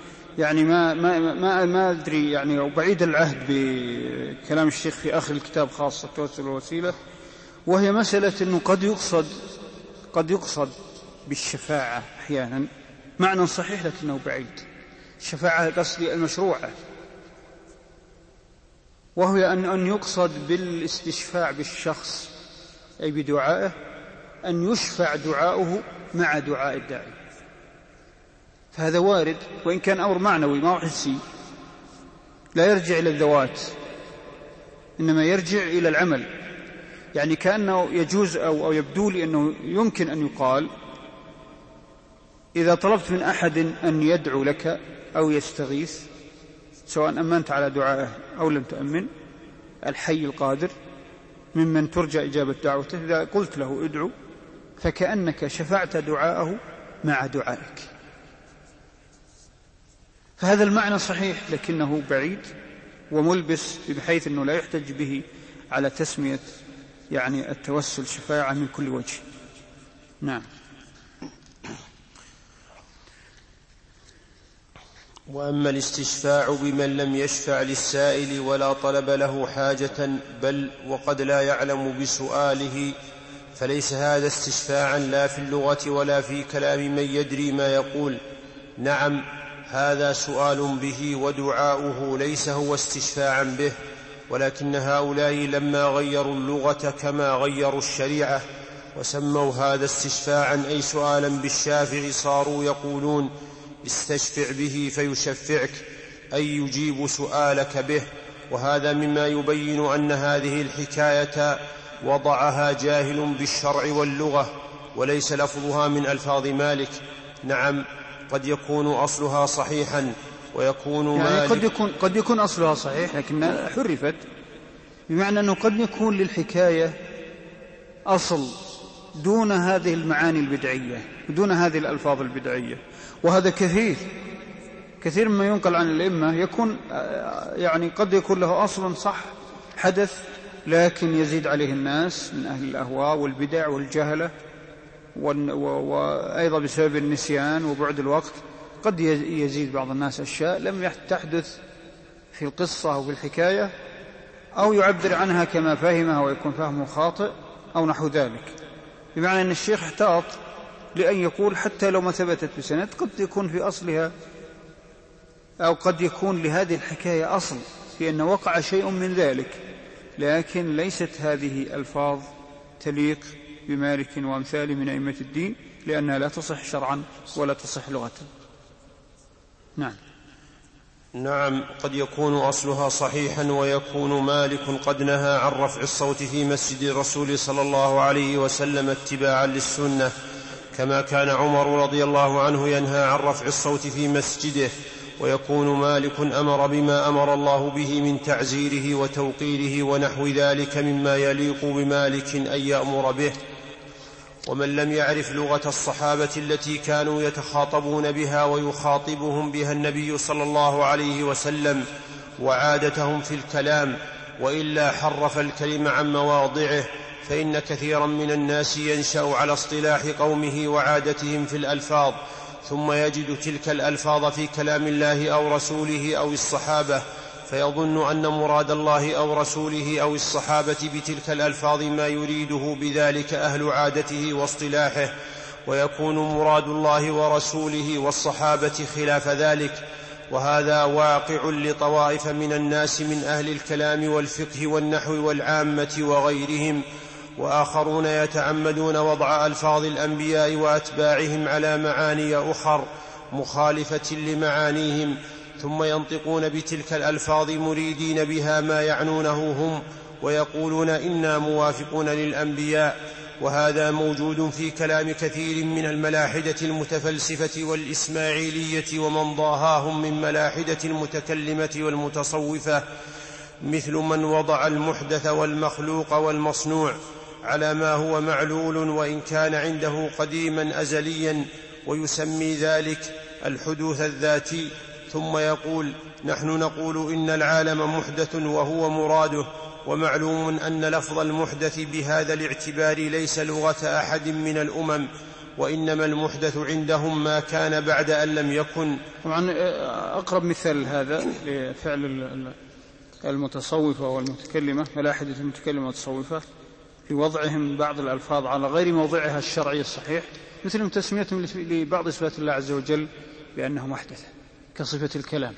ما أدري يعني، أو بعيد العهد بكلام الشيخ في آخر الكتاب خاصة التوسل والوسيلة، وهي مسألة أنه قد يقصد بالشفاعة أحيانا معنى صحيح لكنه بعيد. الشفاعة قصدي المشروعة، وهي أن يقصد بالاستشفاع بالشخص أي بدعائه أن يشفع دعاؤه مع دعاء الداعي، فهذا وارد، وإن كان أمر معنوي ما هو حسي، لا يرجع إلى الذوات إنما يرجع إلى العمل. يعني كأنه يجوز أو يبدو لي أنه يمكن أن يقال: إذا طلبت من أحد أن يدعو لك أو يستغيث، سواء أمنت على دعائه أو لم تأمن، الحي القادر ممن ترجى إجابة دعوته، إذا قلت له ادعو فكأنك شفعت دعاءه مع دعائك. فهذا المعنى صحيح لكنه بعيد وملبس، بحيث أنه لا يحتج به على تسمية يعني التوسل شفاعة من كل وجه. نعم. وأما الاستشفاع بمن لم يشفع للسائل ولا طلب له حاجة، بل وقد لا يعلم بسؤاله، فليس هذا استشفاعا لا في اللغة ولا في كلام من يدري ما يقول. نعم، هذا سؤال به ودعاؤه ليس هو استشفاعا به، ولكن هؤلاء لما غيروا اللغة كما غيروا الشريعة وسموا هذا استشفاعا أي سؤالا بالشافع، صاروا يقولون: استشفع به فيشفعك، أي يجيب سؤالك به. وهذا مما يبين أن هذه الحكاية وضعها جاهل بالشرع واللغة، وليس لفظها من ألفاظ مالك. نعم، قد يكون أصلها صحيحا ويكون يعني قد يكون أصلها صحيح لكن حرفت، بمعنى أنه قد يكون للحكاية أصل دون هذه المعاني البدعية ودون هذه الألفاظ البدعية. وهذا كثير مما ينقل عن الأئمة يكون يعني قد يكون له أصل صح حدث، لكن يزيد عليه الناس من أهل الأهواء والبدع والجهلة، وأيضا بسبب النسيان وبعد الوقت قد يزيد بعض الناس أشياء لم تحدث في القصة أو في الحكاية، أو يعبر عنها كما فهمها ويكون فهمه خاطئ أو نحو ذلك. بمعنى أن الشيخ احتاط لأن يقول حتى لو ما ثبتت بسند قد يكون في أصلها، أو قد يكون لهذه الحكاية أصل في أن وقع شيء من ذلك، لكن ليست هذه ألفاظ تليق بمالك وأمثاله من أئمة الدين، لأنها لا تصح شرعا ولا تصح لغة. نعم. نعم، قد يكون أصلها صحيحا، ويكون مالك قد نهى عن رفع الصوت في مسجد الرسول صلى الله عليه وسلم اتباعا للسنة، كما كان عمر رضي الله عنه ينهى عن رفع الصوت في مسجده. ويكون مالك أمر بما أمر الله به من تعزيره وتوقيره ونحو ذلك مما يليق بمالك أن يأمر به. ومن لم يعرف لغة الصحابة التي كانوا يتخاطبون بها ويخاطبهم بها النبي صلى الله عليه وسلم وعادتهم في الكلام، وإلا حرف الكلم عن مواضعه، فإن كثيرا من الناس ينشأ على اصطلاح قومه وعادتهم في الألفاظ، ثم يجد تلك الألفاظ في كلام الله أو رسوله أو الصحابة، فيظن أن مراد الله أو رسوله أو الصحابة بتلك الألفاظ ما يريده بذلك أهل عادته واصطلاحه، ويكون مراد الله ورسوله والصحابة خلاف ذلك. وهذا واقع لطوائف من الناس من أهل الكلام والفقه والنحو والعامة وغيرهم، وآخرون يتعمدون وضع ألفاظ الأنبياء وأتباعهم على معاني أخر مخالفة لمعانيهم، ثم ينطقون بتلك الألفاظ مريدين بها ما يعنونه هم، ويقولون إنا موافقون للأنبياء. وهذا موجود في كلام كثير من الملاحدة المتفلسفة والإسماعيلية ومن ضاهاهم من ملاحدة المتكلمة والمتصوفة، مثل من وضع المحدث والمخلوق والمصنوع على ما هو معلول وإن كان عنده قديما أزليا، ويسمي ذلك الحدوث الذاتي، ثم يقول نحن نقول إن العالم محدث وهو مراده. ومعلوم أن لفظ المحدث بهذا الاعتبار ليس لغة أحد من الأمم، وإنما المحدث عندهم ما كان بعد أن لم يكن. طبعا أقرب مثال هذا لفعل المتصوفة والمتكلمة، ملاحدة المتكلمة والمتصوفة، في وضعهم بعض الألفاظ على غير موضعها الشرعي الصحيح، مثل تسميتهم لبعض صفات الله عز وجل بأنه محدث كصفة الكلام،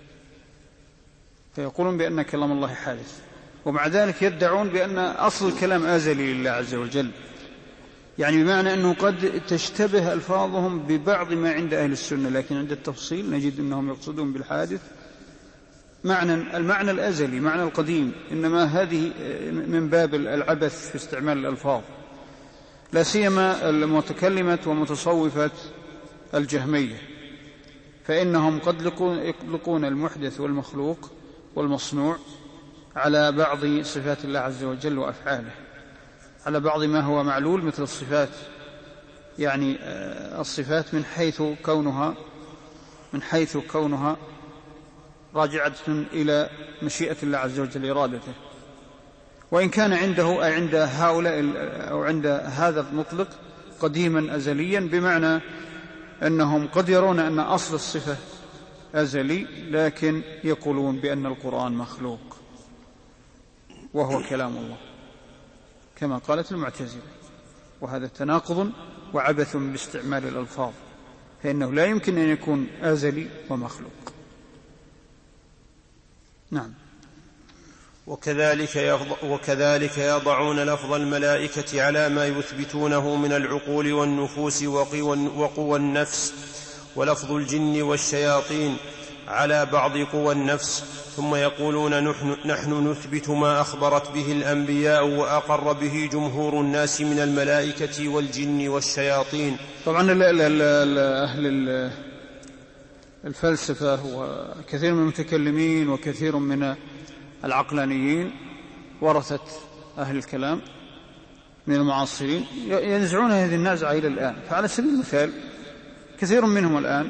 فيقولون بأن كلام الله حادث، ومع ذلك يدعون بأن أصل الكلام أزلي لله عز وجل، يعني بمعنى أنه قد تشتبه ألفاظهم ببعض ما عند أهل السنة، لكن عند التفصيل نجد أنهم يقصدون بالحادث المعنى الأزلي، معنى القديم، إنما هذه من باب العبث في استعمال الألفاظ، لا سيما المتكلمة ومتصوفة الجهمية، فإنهم قد يطلقون المحدث والمخلوق والمصنوع على بعض صفات الله عز وجل وأفعاله، على بعض ما هو معلول مثل الصفات، يعني الصفات من حيث كونها راجعة إلى مشيئة الله عز وجل إرادته، وإن كان عنده أي عند هؤلاء أو عند هذا المطلق قديما أزليا، بمعنى أنهم قد يرون أن أصل الصفة أزلي، لكن يقولون بأن القرآن مخلوق وهو كلام الله كما قالت المعتزلة، وهذا تناقض وعبث باستعمال الألفاظ، فإنه لا يمكن أن يكون أزلي ومخلوق. نعم. وكذلك يضعون لفظ الملائكة على ما يثبتونه من العقول والنفوس وقوى النفس، ولفظ الجن والشياطين على بعض قوى النفس، ثم يقولون نحن نثبت ما أخبرت به الأنبياء وأقر به جمهور الناس من الملائكة والجن والشياطين. طبعا أهل الفلسفة وكثير من المتكلمين وكثير من العقلانيين ورثة أهل الكلام من المعاصرين ينزعون هذه النزعة إلى الآن. فعلى سبيل المثال كثير منهم الآن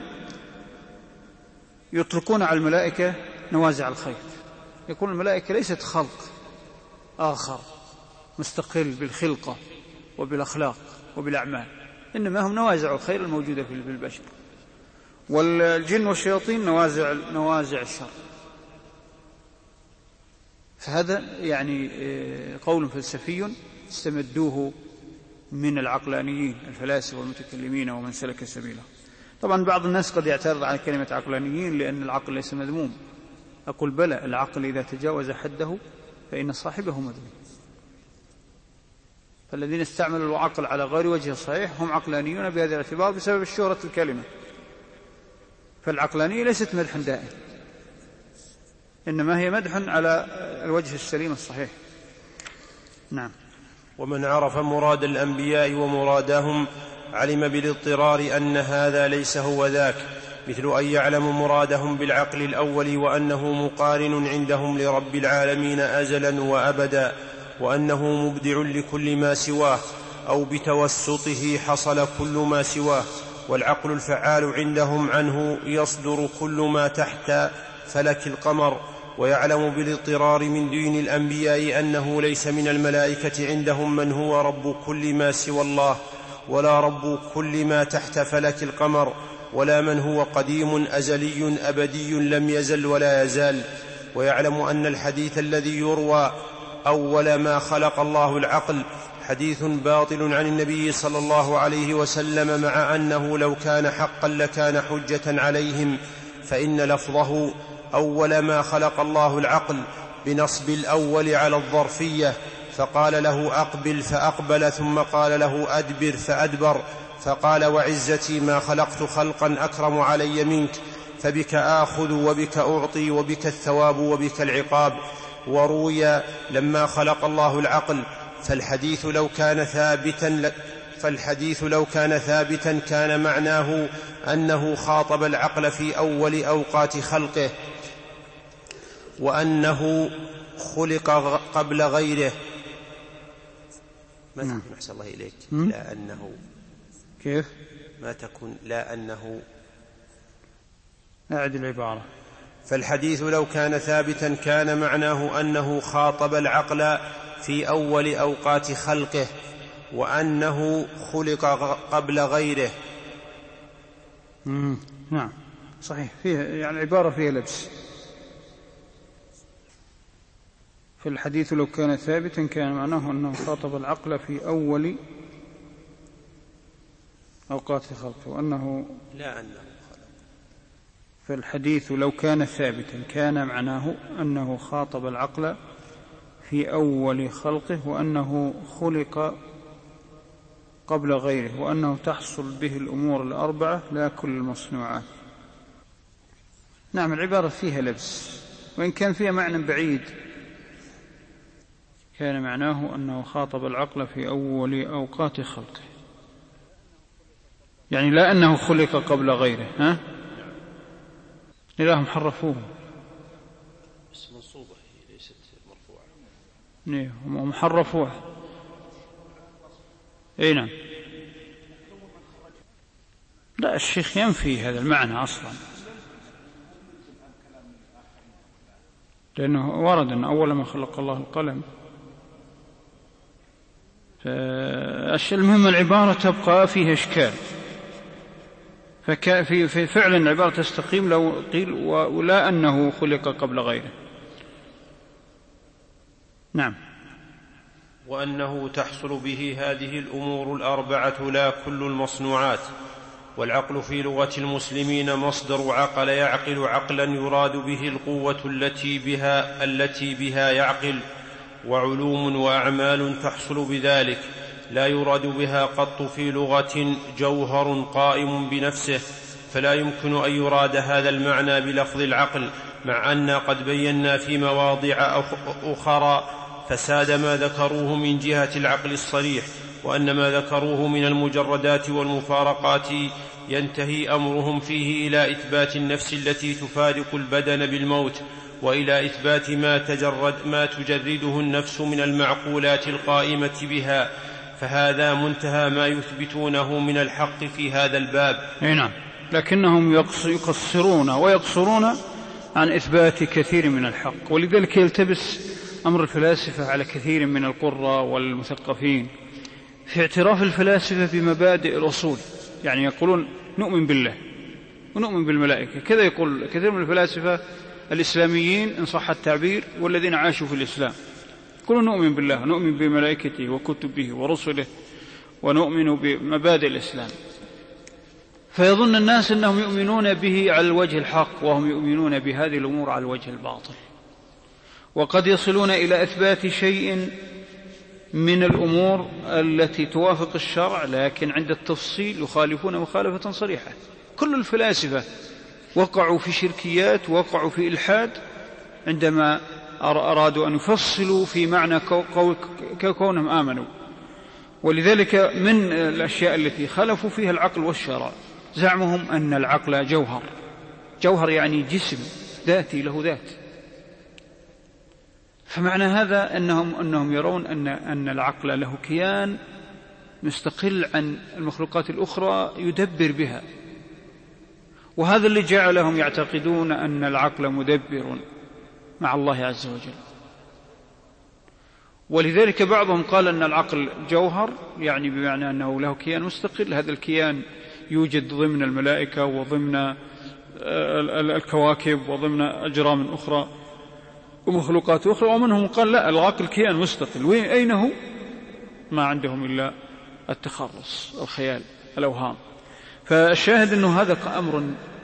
يطلقون على الملائكة نوازع الخير، يقول الملائكة ليست خلق آخر مستقل بالخلقة وبالأخلاق وبالأعمال، إنما هم نوازع الخير الموجودة في البشر، والجن والشياطين نوازع الشر. فهذا يعني قول فلسفي استمدوه من العقلانيين الفلاسفة والمتكلمين ومن سلك سبيله. طبعا بعض الناس قد يعترض على كلمة عقلانيين لأن العقل ليس مذموم. أقول بلى، العقل إذا تجاوز حده فإن صاحبه مذموم. فالذين استعملوا العقل على غير وجه صحيح هم عقلانيون بهذا الاعتبار بسبب الشهرة الكلمة. فالعقلانية ليست مدحا دائم، إنما هي مدح على الوجه السليم الصحيح. نعم. ومن عرف مراد الأنبياء ومرادهم علم بالاضطرار أن هذا ليس هو ذاك، مثل أن يعلم مرادهم بالعقل الأول وأنه مقارن عندهم لرب العالمين أزلا وأبدا، وأنه مبدع لكل ما سواه، أو بتوسطه حصل كل ما سواه. والعقل الفعال عندهم عنه يصدر كل ما تحت فلك القمر. ويعلم بالاضطرار من دين الأنبياء أنه ليس من الملائكة عندهم من هو رب كل ما سوى الله، ولا رب كل ما تحت فلك القمر، ولا من هو قديم أزلي أبدي لم يزل ولا يزال. ويعلم أن الحديث الذي يروى أول ما خلق الله العقل حديث باطل عن النبي صلى الله عليه وسلم، مع أنه لو كان حقا لكان حجة عليهم، فإن لفظه أول ما خلق الله العقل بنصب الأول على الظرفية، فقال له أقبل فأقبل، ثم قال له أدبر فأدبر، فقال وعزتي ما خلقت خلقا أكرم علي منك، فبك آخذ وبك أعطي وبك الثواب وبك العقاب. وروي لما خلق الله العقل فالحديث لو كان ثابتا كان معناه أنه خاطب العقل في أول أوقات خلقه، وأنه خلق قبل غيره. ما تكون أحسن الله إليك لا أنه كيف ما تكون لا أنه أعد العبارة. فالحديث لو كان ثابتا كان معناه أنه خاطب العقل في أول أوقات خلقه، وأنه خلق قبل غيره. نعم صحيح، فيها يعني العبارة فيها لبس. فالحديث لو كان ثابتا كان معناه أنه خاطب العقل في أول أوقات خلقه، وأنه لا أنه خلق. فالحديث لو كان ثابتا كان معناه أنه خاطب العقل في أول خلقه، وأنه خلق قبل غيره، وأنه تحصل به الأمور الأربعة لا كل المصنوعات. نعم العبارة فيها لبس، وإن كان فيها معنى بعيد. كان معناه أنه خاطب العقل في أول أوقات خلقه، يعني لا أنه خلق قبل غيره. ها إلهم حرفوه، بس منصوبة هي ليست مرفوعة. هم حرفوها. أي نعم. لا الشيخ ينفي هذا المعنى أصلا، لأنه ورد أن أول ما خلق الله القلم. المهم العبارة تبقى فيها إشكال، في فعلا العبارة تستقيم لو قيل ولا أنه خلق قبل غيره. نعم. وأنه تحصل به هذه الأمور الأربعة لا كل المصنوعات. والعقل في لغة المسلمين مصدر عقل يعقل عقلا يراد به القوة التي بها يعقل، وعلوم وأعمال تحصل بذلك، لا يراد بها قط في لغة جوهر قائم بنفسه، فلا يمكن أن يراد هذا المعنى بلفظ العقل، مع أن قد بينا في مواضع أخرى فساد ما ذكروه من جهة العقل الصريح، وأن ما ذكروه من المجردات والمفارقات ينتهي أمرهم فيه إلى إثبات النفس التي تفارق البدن بالموت، وإلى إثبات ما تجرده النفس من المعقولات القائمة بها، فهذا منتهى ما يثبتونه من الحق في هذا الباب. نعم، لكنهم يقصرون ويقصرون عن إثبات كثير من الحق، ولذلك يلتبس أمر الفلاسفة على كثير من القراء والمثقفين في اعتراف الفلاسفة بمبادئ الأصول، يعني يقولون نؤمن بالله ونؤمن بالملائكة، كذا يقول كثير من الفلاسفة الإسلاميين إن صح التعبير والذين عاشوا في الإسلام، يقولون نؤمن بالله ونؤمن بملائكته وكتبه ورسله ونؤمن بمبادئ الإسلام، فيظن الناس أنهم يؤمنون به على الوجه الحق وهم يؤمنون بهذه الأمور على الوجه الباطل، وقد يصلون إلى إثبات شيء من الأمور التي توافق الشرع، لكن عند التفصيل يخالفون مخالفة صريحة. كل الفلاسفة وقعوا في شركيات، وقعوا في إلحاد عندما أرادوا أن يفصلوا في معنى كونهم آمنوا. ولذلك من الأشياء التي خالفوا فيها العقل والشرع زعمهم أن العقل جوهر يعني جسم ذاتي له ذات، فمعنى هذا أنهم يرون أن العقل له كيان مستقل عن المخلوقات الأخرى يدبر بها، وهذا اللي جعلهم يعتقدون أن العقل مدبر مع الله عز وجل. ولذلك بعضهم قال أن العقل جوهر، يعني بمعنى أنه له كيان مستقل، هذا الكيان يوجد ضمن الملائكة وضمن الكواكب وضمن أجرام أخرى ومخلوقات أخرى، ومنهم قال لا، العقل كيان مستقل، أين هو؟ ما عندهم إلا التخرص، الخيال، الأوهام. فالشاهد أنه هذا أمر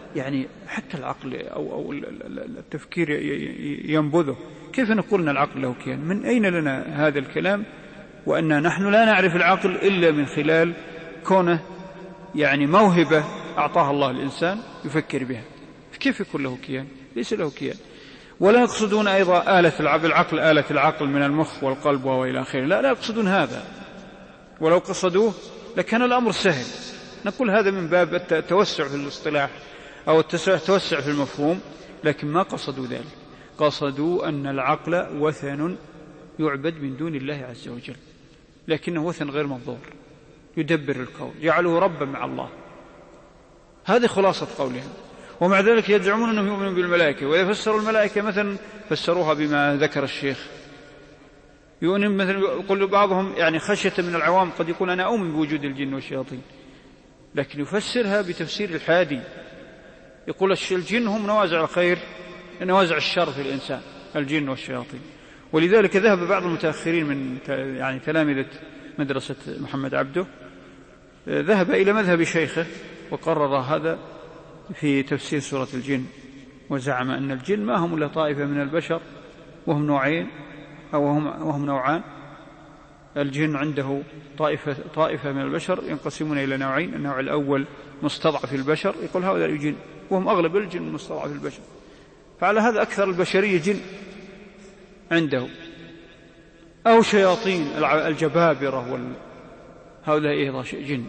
يعني حتى العقل أو التفكير ينبذه. كيف نقول أن العقل له كيان؟ من أين لنا هذا الكلام وأن نحن لا نعرف العقل إلا من خلال كونه يعني موهبة أعطاها الله الإنسان يفكر بها؟ كيف يكون له كيان؟ ليس له كيان. ولا يقصدون أيضا آلة العقل من المخ والقلب وإلى آخره، لا يقصدون هذا، ولو قصدوه لكان الأمر سهل. نقول هذا من باب التوسع في الاصطلاح أو التوسع في المفهوم، لكن ما قصدوا ذلك. قصدوا أن العقل وثن يعبد من دون الله عز وجل، لكنه وثن غير منظور يدبر الكون، جعله ربا مع الله. هذه خلاصة قولهم. ومع ذلك يزعمون أنهم يؤمنون بالملائكة، وإذا فسروا الملائكة مثلا فسروها بما ذكر الشيخ. يؤمن مثلا، يقول بعضهم يعني خشية من العوام قد يقول أنا أؤمن بوجود الجن والشياطين، لكن يفسرها بتفسير الحادي، يقول الجن هم نوازع الخير نوازع الشر في الإنسان، الجن والشياطين. ولذلك ذهب بعض المتأخرين من يعني تلامذة مدرسة محمد عبده، ذهب إلى مذهب شيخه وقرر هذا في تفسير سورة الجن، وزعم أن الجن ما هم إلا طائفة من البشر، وهم نوعين أو وهم نوعان. الجن عنده طائفة من البشر ينقسمون إلى نوعين، النوع الأول مستضعف البشر، يقول هؤلاء الجن، وهم أغلب الجن مستضعف البشر، فعلى هذا أكثر البشرية جن عنده، أو شياطين الجبابرة هؤلاء أيضا جن.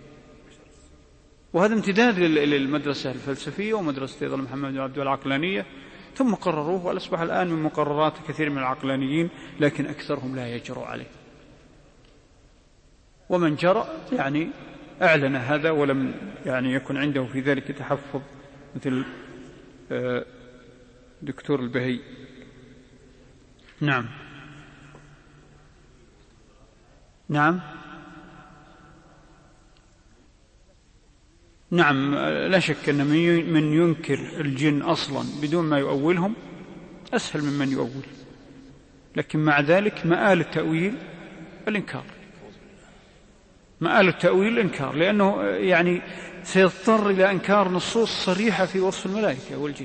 وهذا امتداد للمدرسة الفلسفية ومدرسة أيضا محمد بن عبد العقلانية، ثم قرروه وأصبح الآن من مقررات كثير من العقلانيين، لكن أكثرهم لا يجرؤ عليه. ومن جرأ يعني أعلن هذا ولم يعني يكن عنده في ذلك تحفظ، مثل دكتور البهي. نعم لا شك أن من ينكر الجن أصلا بدون ما يؤولهم أسهل من يؤول، لكن مع ذلك مآل التأويل الإنكار، لأنه يعني سيضطر إلى إنكار نصوص صريحة في وصف الملائكة والجن.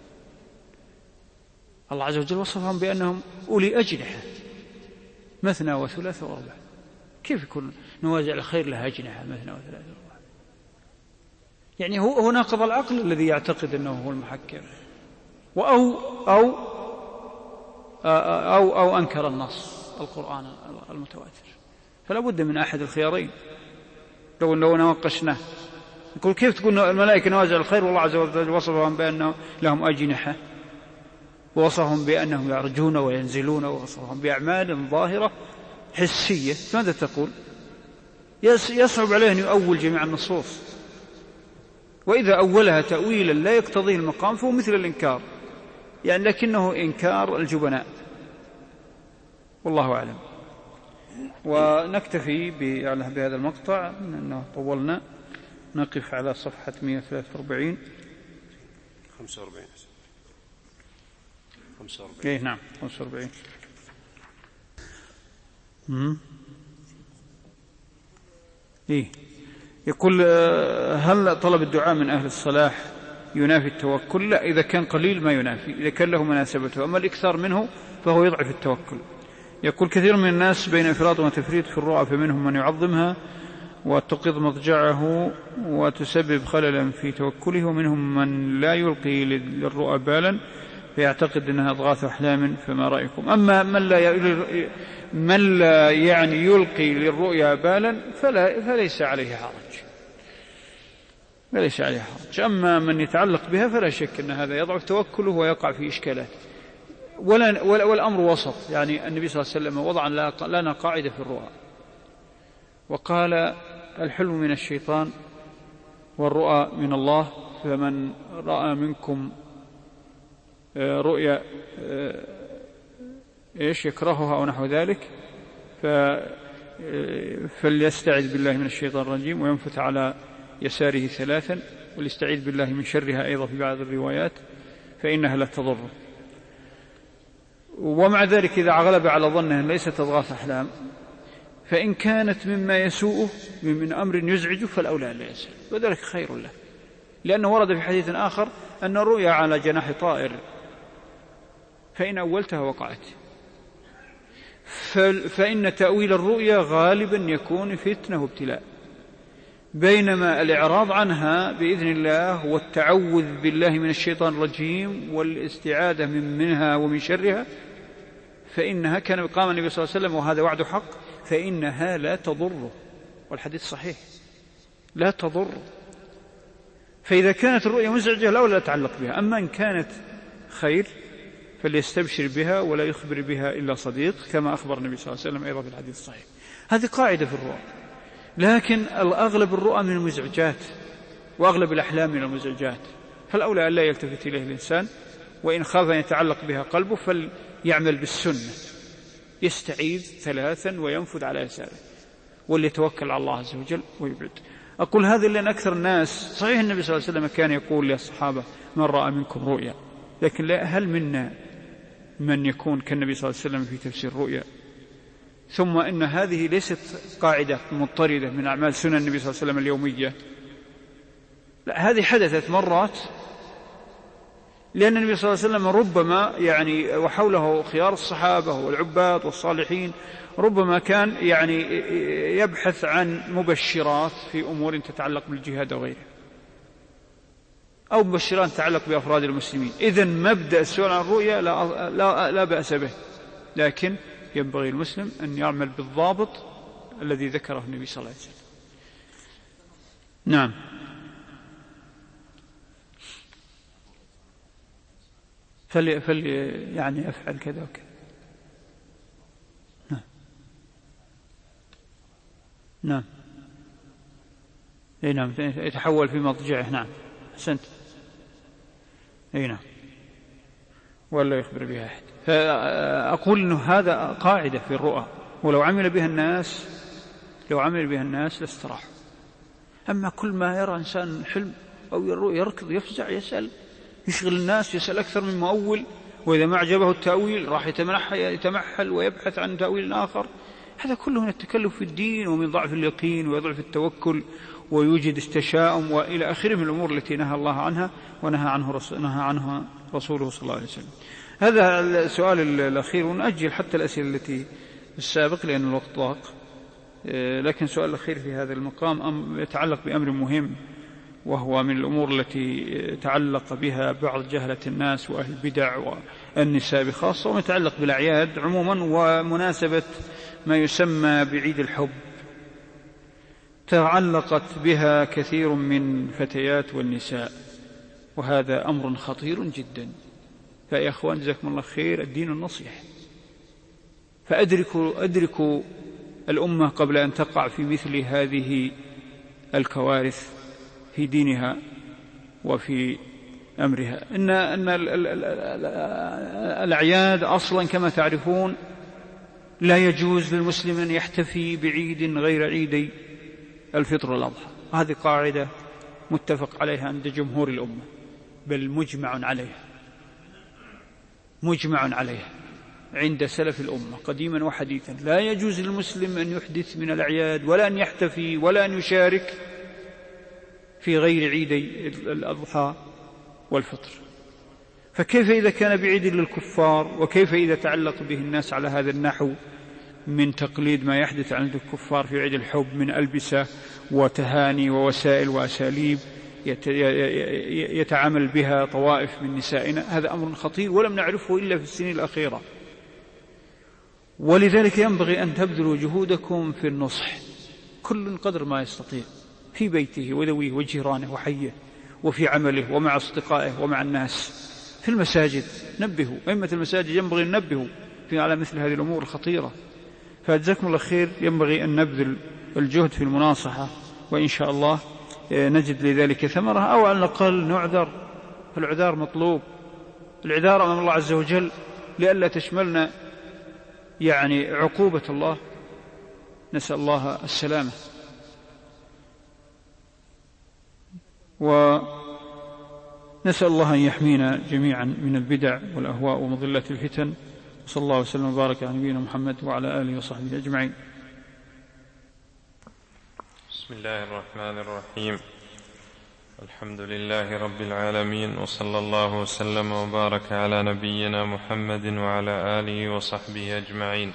الله عز وجل وصفهم بأنهم أولي أجنحة مثنى وثلاث ورباع. كيف يكون نوازع الخير لها أجنحة مثنى وثلاث ورباع؟ يعني هو ناقض العقل الذي يعتقد أنه هو المحكم، أو أنكر النص القرآن المتواتر. فلا بد من أحد الخيارين. لو ناقشناه يقول كيف تكون الملائكة نوازع الخير والله عز وجل وصفهم بأنه لهم أجنحة، ووصفهم بأنهم يعرجون وينزلون، ووصفهم بأعمال ظاهرة حسية، ماذا تقول؟ يصعب عليه أن يؤول جميع النصوص، وإذا أولها تأويلا لا يقتضيه المقام فهو مثل الإنكار، يعني لكنه إنكار الجبناء. والله أعلم. ونكتفي بهذا المقطع لأنه طولنا. نقف على صفحة 143 45. إيه نعم 45. إيه يقول هل طلب الدعاء من أهل الصلاح ينافي التوكل؟ لا، إذا كان قليل ما ينافي، إذا كان له مناسبته، أما الإكثار منه فهو يضعف التوكل. يقول كثير من الناس بين إفراط وتفريط في الرؤى، فمنهم من يعظمها وتقض مضجعه وتسبب خللا في توكله، ومنهم من لا يلقي للرؤى بالا فيعتقد أنها أضغاث أحلام، فما رأيكم؟ أما من لا يعني يلقي للرؤيا بالا فليس عليه حرج، أما من يتعلق بها فلا شك أن هذا يضعف توكله ويقع في إشكالات. والأمر وسط، يعني النبي صلى الله عليه وسلم وضع لنا قاعدة في الرؤى وقال الحلم من الشيطان والرؤى من الله، فمن رأى منكم رؤيا يكرهها أو نحو ذلك فليستعذ بالله من الشيطان الرجيم وينفث على يساره 3، وليستعيذ بالله من شرها أيضا في بعض الروايات فإنها لا تضر. ومع ذلك إذا غلب على ظنه ليست أضغاث أحلام، فإن كانت مما يسوءه من أمر يزعجه فالأولى لا يسأل، وذلك خير له. لأنه ورد في حديث آخر أن الرؤيا على جناح طائر، فإن أولتها وقعت. فإن تأويل الرؤيا غالبا يكون فتنة وابتلاء، بينما الإعراض عنها بإذن الله والتعوذ بالله من الشيطان الرجيم والاستعاذة منها ومن شرها، فإنها كان قام النبي صلى الله عليه وسلم وهذا وعد حق، فإنها لا تضره، والحديث صحيح لا تضر. فإذا كانت الرؤيا مزعجة لا تعلق بها، أما إن كانت خير فليستبشر بها ولا يخبر بها إلا صديق، كما أخبر النبي صلى الله عليه وسلم أيضا في الحديث الصحيح. هذه قاعدة في الرؤى. لكن الأغلب الرؤى من المزعجات، وأغلب الأحلام من المزعجات، فالأولى أن لا يلتفت إليه الإنسان، وإن خاف أن يتعلق بها قلبه فليعمل بالسنة، يستعيذ 3 وينفذ على يساره، وليتوكل على الله عز وجل ويبعد. أقول هذا لأن أكثر الناس، صحيح النبي صلى الله عليه وسلم كان يقول للصحابة من رأى منكم رؤيا، لكن لا، هل منا من يكون كالنبي صلى الله عليه وسلم في تفسير الرؤيا؟ ثم إن هذه ليست قاعدة مضطردة من أعمال سنن النبي صلى الله عليه وسلم اليومية، لا، هذه حدثت مرات، لأن النبي صلى الله عليه وسلم ربما وحوله خيار الصحابة والعباد والصالحين، ربما كان يبحث عن مبشرات في أمور تتعلق بالجهاد وغيره، أو مبشرات تتعلق بأفراد المسلمين. إذن مبدأ السؤال عن الرؤيا لا بأس به، لكن ينبغي المسلم أن يعمل بالضابط الذي ذكره النبي صلى الله عليه وسلم. نعم. أفعل كذا وكذا. نعم. نعم. يتحول في مضجعه. نعم، أحسنت. نعم، ولا يخبر بها أحد. فأقول أنه هذا قاعدة في الرؤى، ولو عمل بها الناس لاستراحوا. أما كل ما يرى إنسان حلم أو يركض يفزع يسأل، يشغل الناس، يسأل أكثر من مؤول، وإذا ما أعجبه التأويل راح يتمحل ويبحث عن تأويل آخر. هذا كله من التكلف في الدين ومن ضعف اليقين ويضعف التوكل ويوجد التشاؤم وإلى آخره من الأمور التي نهى الله عنها ونهى عنها رسوله صلى الله عليه وسلم. هذا السؤال الأخير، ونأجل حتى الأسئلة التي السابق لأن الوقت ضاق، لكن السؤال الأخير في هذا المقام يتعلق بأمر مهم، وهو من الأمور التي تعلق بها بعض جهلة الناس وأهل البدع والنساء بخاصة، ويتعلق بالأعياد عموما، ومناسبة ما يسمى بعيد الحب تعلقت بها كثير من فتيات والنساء، وهذا أمر خطير جدا. فيا أخوان جزاكم الله خير، الدين النصيحة، فأدركوا الأمة قبل أن تقع في مثل هذه الكوارث في دينها وفي أمرها. إن الأعياد أصلا كما تعرفون لا يجوز للمسلم أن يحتفي بعيد غير عيدي الفطر والأضحى، هذه قاعدة متفق عليها عند جمهور الأمة، بل مجمع عليها عند سلف الأمة قديما وحديثا. لا يجوز للمسلم أن يحدث من الأعياد ولا أن يحتفي ولا أن يشارك في غير عيدي الأضحى والفطر. فكيف إذا كان بعيد للكفار، وكيف إذا تعلق به الناس على هذا النحو من تقليد ما يحدث عند الكفار في عيد الحب من ألبسة وتهاني ووسائل وأساليب يتعامل بها طوائف من نسائنا. هذا أمر خطير ولم نعرفه إلا في السنين الأخيرة، ولذلك ينبغي أن تبذلوا جهودكم في النصح، كل قدر ما يستطيع في بيته وذويه وجيرانه وحيه وفي عمله ومع أصدقائه ومع الناس. في المساجد نبهوا، أئمة المساجد ينبغي أن ننبهوا على مثل هذه الأمور الخطيرة. فجزاكم الله خير، ينبغي أن نبذل الجهد في المناصحة، وإن شاء الله نجد لذلك ثمرة، أو على الأقل نعذر. فالعذار مطلوب، العذار أمام الله عز وجل لئلا تشملنا عقوبة الله، نسأل الله السلامة. ونسأل الله أن يحمينا جميعا من البدع والأهواء ومضلات الفتن. صلى الله وسلم وبارك على نبينا محمد وعلى آله وصحبه أجمعين. بسم الله الرحمن الرحيم. الحمد لله رب العالمين، وصلى الله وسلم وبارك على نبينا محمد وعلى آله وصحبه أجمعين.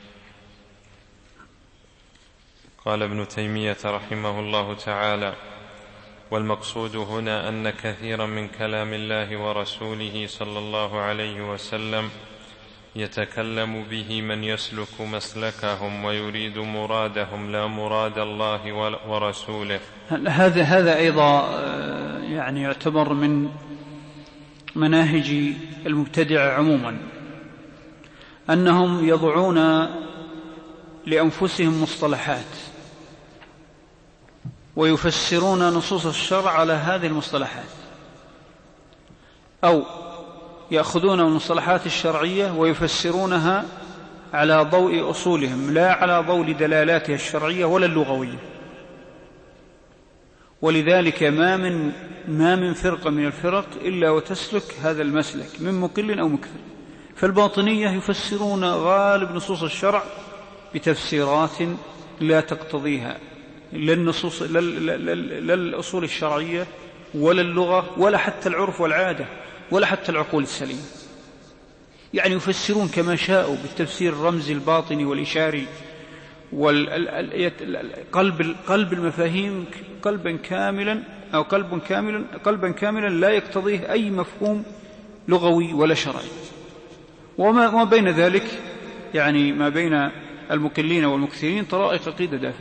قال ابن تيمية رحمه الله تعالى: والمقصود هنا أن كثيرا من كلام الله ورسوله صلى الله عليه وسلم يتكلم به من يسلك مسلكهم ويريد مرادهم لا مراد الله ورسوله. هذا أيضا يعني يعتبر من مناهج المبتدع عموما، أنهم يضعون لأنفسهم مصطلحات ويفسرون نصوص الشرع على هذه المصطلحات، أو يأخذون المصطلحات الشرعية ويفسرونها على ضوء أصولهم لا على ضوء دلالاتها الشرعية ولا اللغوية. ولذلك ما من فرقة من الفرق إلا وتسلك هذا المسلك من مقل أو مكثر. فالباطنية يفسرون غالب نصوص الشرع بتفسيرات لا تقتضيها لا الأصول الشرعية ولا اللغة ولا حتى العرف والعادة ولا حتى العقول السليمة. يعني يفسرون كما شاءوا بالتفسير الرمزي الباطني والإشاري قلب المفاهيم قلبا كاملا أو قلبا كاملا لا يقتضيه أي مفهوم لغوي ولا شرعي. وما بين ذلك يعني ما بين المقلين والمكثرين طرائق قددا.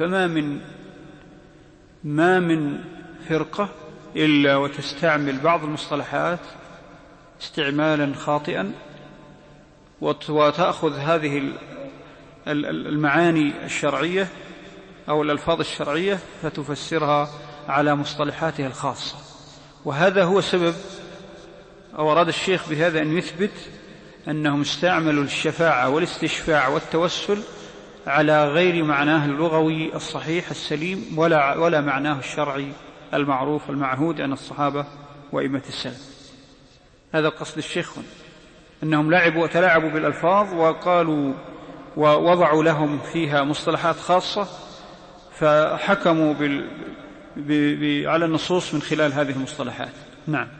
ما من فرقة إلا وتستعمل بعض المصطلحات استعمالا خاطئا وتأخذ هذه المعاني الشرعية أو الألفاظ الشرعية فتفسرها على مصطلحاتها الخاصة. وهذا هو سبب، أو أراد الشيخ بهذا أن يثبت أنهم استعملوا الشفاعة والاستشفاع والتوسل على غير معناه اللغوي الصحيح السليم ولا معناه الشرعي المعروف المعهود عن الصحابة وأئمة السلف. هذا قصد الشيخ، أنهم تلاعبوا بالألفاظ وقالوا ووضعوا لهم فيها مصطلحات خاصة فحكموا على النصوص من خلال هذه المصطلحات. نعم.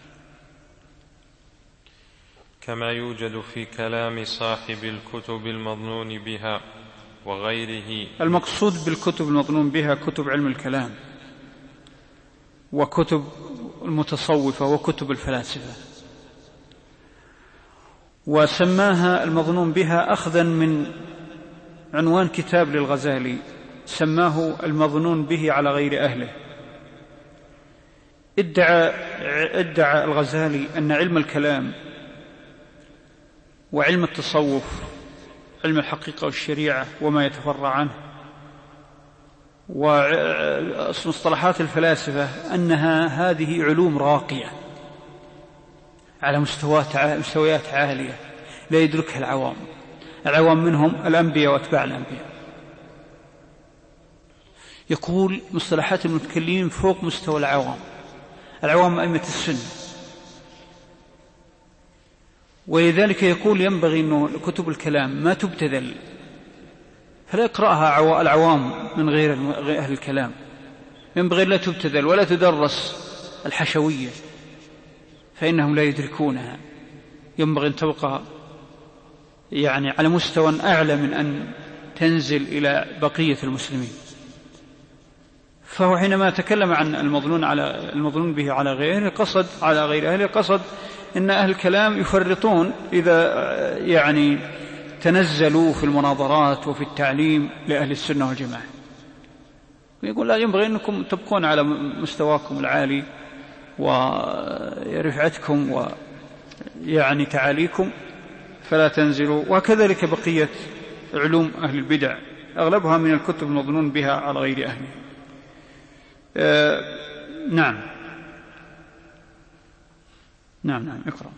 كما يوجد في كلام صاحب الكتب المظنون بها وغيره. المقصود بالكتب المظنون بها كتب علم الكلام وكتب المتصوفة وكتب الفلاسفة، وسماها المظنون بها أخذا من عنوان كتاب للغزالي سماه المظنون به على غير أهله. ادعى الغزالي أن علم الكلام وعلم التصوف علم الحقيقة والشريعة وما يتفرع عنه ومصطلحات الفلاسفة أنها هذه علوم راقية على مستويات عالية لا يدركها العوام منهم الأنبياء وأتباع الأنبياء. يقول مصطلحات المتكلمين فوق مستوى العوام أئمة السنة. ولذلك يقول ينبغي أنه كتب الكلام ما تبتذل فلا يقرأها العوام من غير أهل الكلام، ينبغي لا تبتذل ولا تدرس الحشوية فإنهم لا يدركونها، ينبغي أن تبقى يعني على مستوى أعلى من أن تنزل إلى بقية المسلمين. فهو حينما تكلم عن المظنون به على غيره قصد على غير أهله، قصد إن أهل الكلام يفرطون إذا يعني تنزلوا في المناظرات وفي التعليم لأهل السنة والجماعة. ويقول لا، ينبغي أنكم تبقون على مستواكم العالي ورفعتكم ويعني تعاليكم فلا تنزلوا. وكذلك بقية علوم أهل البدع أغلبها من الكتب المظنون بها على غير أهله. نعم اقرأ.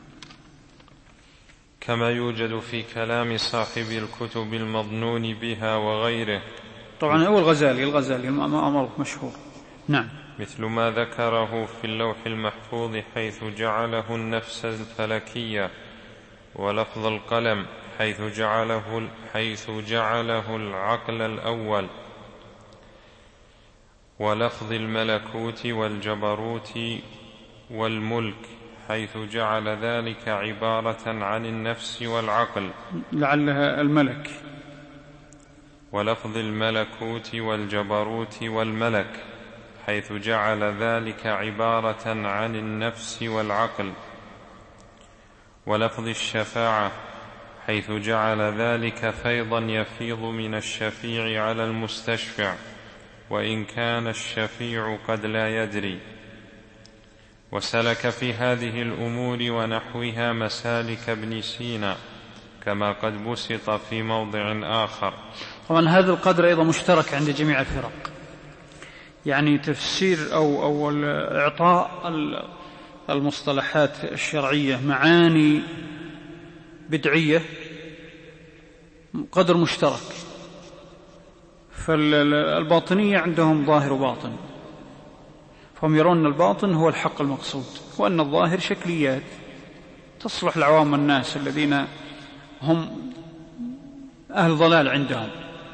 كما يوجد في كلام صاحب الكتب المظنون بها وغيره. طبعا هو الغزالي أمر مشهور. نعم. مثل ما ذكره في اللوح المحفوظ حيث جعله النفس الفلكية، ولفظ القلم حيث جعله العقل الأول، ولفظ الملكوت والجبروت والملك، حيث جعل ذلك عبارة عن النفس والعقل، لعلها الملك. ولفظ الملكوت والجبروت والملك، حيث جعل ذلك عبارة عن النفس والعقل. ولفظ الشفاعة، حيث جعل ذلك فيضا يفيض من الشفيع على المستشفع، وإن كان الشفيع قد لا يدري. وسلك في هذه الأمور ونحوها مسالك ابن سينا، كما قد بسط في موضع آخر. طبعا هذا القدر أيضا مشترك عند جميع الفرق، يعني تفسير أو إعطاء المصطلحات الشرعية معاني بدعية قدر مشترك. فالباطنية عندهم ظاهر وباطن، فهم يرون أن الباطن هو الحق المقصود، وأن الظاهر شكليات تصلح لعوام الناس الذين هم أهل ضلال عندهم.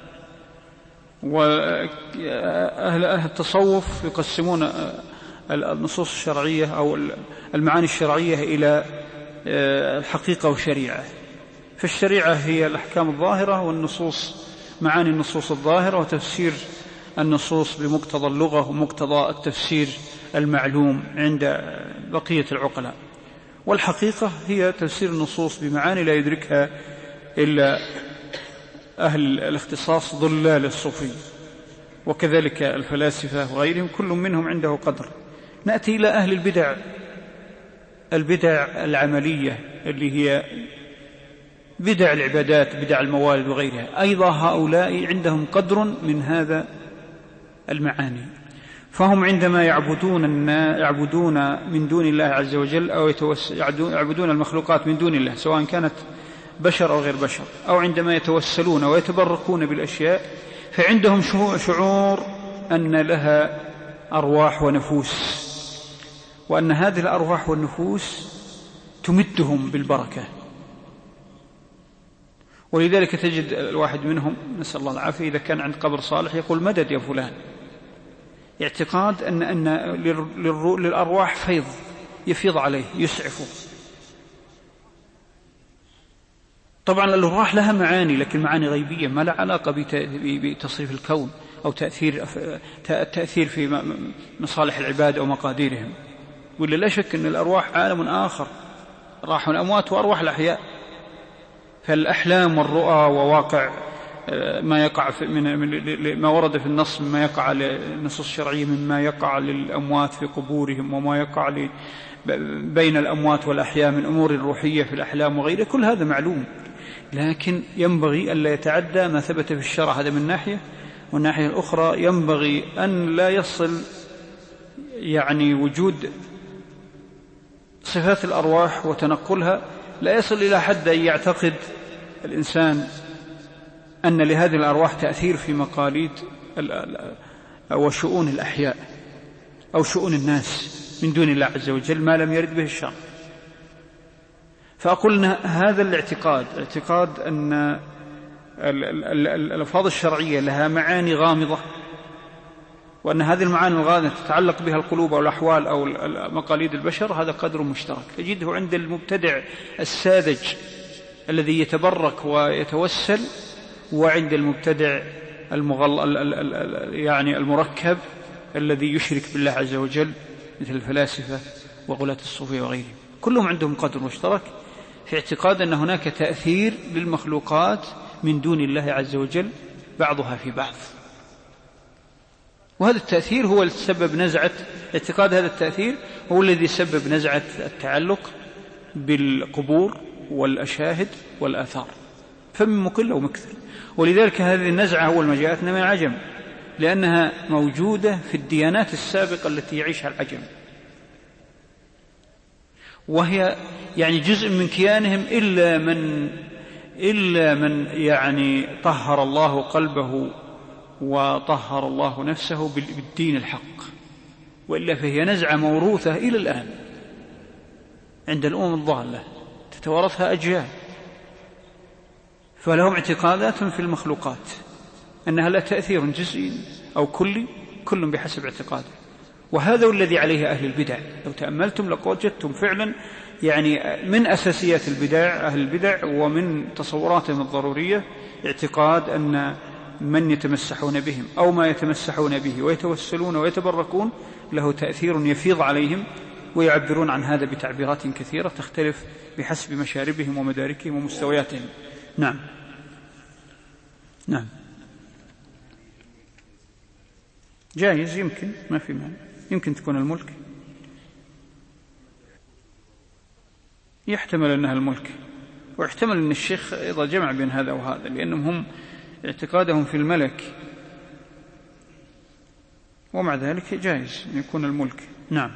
وأهل التصوف يقسمون النصوص الشرعية أو المعاني الشرعية إلى الحقيقة والشريعة. فالشريعة هي الأحكام الظاهرة، والنصوص معاني النصوص الظاهرة، وتفسير النصوص بمقتضى اللغة ومقتضى التفسير المعلوم عند بقية العقلاء. والحقيقة هي تفسير النصوص بمعاني لا يدركها إلا أهل الاختصاص ضلال الصوفي، وكذلك الفلاسفة وغيرهم، كل منهم عنده قدر. نأتي إلى أهل البدع العملية اللي هي بدع العبادات، بدع الموالد وغيرها، أيضا هؤلاء عندهم قدر من هذا المعاني. فهم عندما يعبدون من دون الله عز وجل أو يعبدون المخلوقات من دون الله، سواء كانت بشر أو غير بشر، أو عندما يتوسلون ويتبركون بالأشياء، فعندهم شعور أن لها أرواح ونفوس، وأن هذه الأرواح والنفوس تمدهم بالبركة. ولذلك تجد الواحد منهم، نسأل الله العافية، إذا كان عند قبر صالح يقول مدد يا فلان، اعتقاد أن للأرواح فيض يفيض عليه يسعفه. طبعا الأرواح لها معاني، لكن معاني غيبية ما لها علاقة بتصريف الكون أو تأثير في مصالح العباد أو مقاديرهم. ولا لا شك أن الأرواح عالم آخر، أرواح الأموات وأرواح الأحياء. فالأحلام والرؤى وواقع ما يقع ما ورد في النص، مما يقع للنصوص الشرعية، مما يقع للأموات في قبورهم، وما يقع بين الأموات والأحياء من أمور روحية في الأحلام وغيره، كل هذا معلوم. لكن ينبغي أن لا يتعدى ما ثبت في الشرع، هذا من ناحية. والناحية الأخرى ينبغي أن لا يصل يعني وجود صفات الأرواح وتنقلها لا يصل إلى حد أن يعتقد الإنسان أن لهذه الأرواح تأثير في مقاليد أو شؤون الأحياء أو شؤون الناس من دون الله عز وجل، ما لم يرد به الشرع. فأقول هذا الاعتقاد، اعتقاد أن الألفاظ الشرعية لها معاني غامضة، وأن هذه المعاني الغامضة تتعلق بها القلوب أو الأحوال أو مقاليد البشر، هذا قدر مشترك تجده عند المبتدع الساذج الذي يتبرك ويتوسل، وعند المبتدع يعني المركب الذي يشرك بالله عز وجل، مثل الفلاسفة وغلاة الصوفية وغيرهم. كلهم عندهم قدر مشترك في اعتقاد أن هناك تأثير للمخلوقات من دون الله عز وجل بعضها في بعض، وهذا التأثير هو الذي سبب نزعة، اعتقاد هذا التأثير هو الذي سبب نزعة التعلق بالقبور والأشاهد والآثار، فمن مقل ومكثر. ولذلك هذه النزعة أول ما جاءتنا من العجم، لأنها موجودة في الديانات السابقة التي يعيشها العجم، وهي يعني جزء من كيانهم، إلا من يعني طهر الله قلبه وطهر الله نفسه بالدين الحق، وإلا فهي نزعة موروثة إلى الآن عند الأمم الضالة تتوارثها أجيال. فلهم اعتقادات في المخلوقات أنها لا تأثير جزئي أو كلي كل بحسب اعتقاده. وهذا الذي عليه أهل البدع. لو تأملتم لوجدتم فعلا يعني من أساسيات أهل البدع ومن تصوراتهم الضرورية اعتقاد أن من يتمسحون بهم أو ما يتمسحون به ويتوسلون ويتبركون له تأثير يفيض عليهم، ويعبرون عن هذا بتعبيرات كثيرة تختلف بحسب مشاربهم ومداركهم ومستوياتهم. نعم جائز، يمكن، ما في مانع، يمكن تكون الملك، يحتمل أنها الملك، واحتمل أن الشيخ إذا جمع بين هذا وهذا، لأنهم هم اعتقادهم في الملك، ومع ذلك جائز أن يكون الملك. نعم.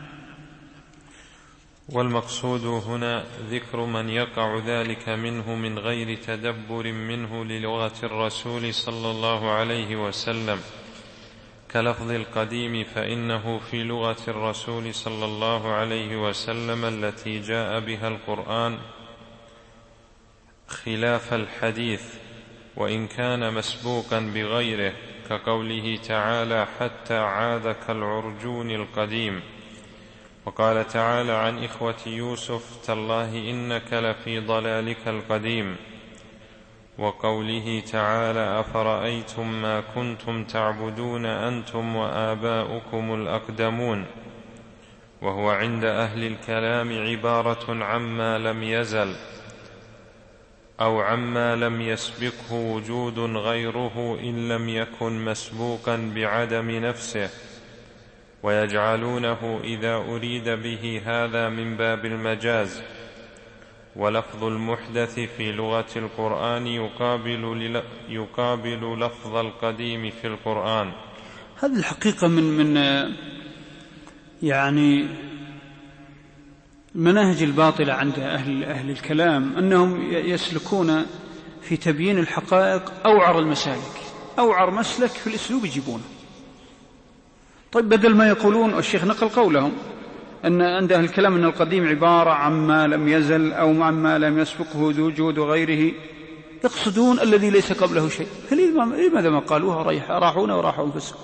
والمقصود هنا ذكر من يقع ذلك منه من غير تدبر منه للغة الرسول صلى الله عليه وسلم، كلفظ القديم، فإنه في لغة الرسول صلى الله عليه وسلم التي جاء بها القرآن خلاف الحديث، وإن كان مسبوقا بغيره، كقوله تعالى حتى عاد كالعرجون القديم. وقال تعالى عن إخوة يوسف تالله إنك لفي ضلالك القديم. وقوله تعالى أفرأيتم ما كنتم تعبدون أنتم وآباؤكم الأقدمون، وهو عند أهل الكلام عبارة عما لم يزل أو عما لم يسبقه وجود غيره إن لم يكن مسبوقا بعدم نفسه، ويجعلونه إذا أريد به هذا من باب المجاز. ولفظ المحدث في لغة القرآن يقابل لفظ القديم في القرآن. هذه الحقيقة من يعني مناهج الباطلة عند أهل الكلام، أنهم يسلكون في تبيين الحقائق أوعر المسالك، أوعر مسلك في الأسلوب يجيبونه. طيب بدل ما يقولون، والشيخ نقل قولهم أن عند أهل الكلام أن القديم عبارة عما لم يزل أو عما لم يسبقه وجود غيره، يقصدون الذي ليس قبله شيء. فلماذا ما قالوها راحونا وراحوا أنفسهم؟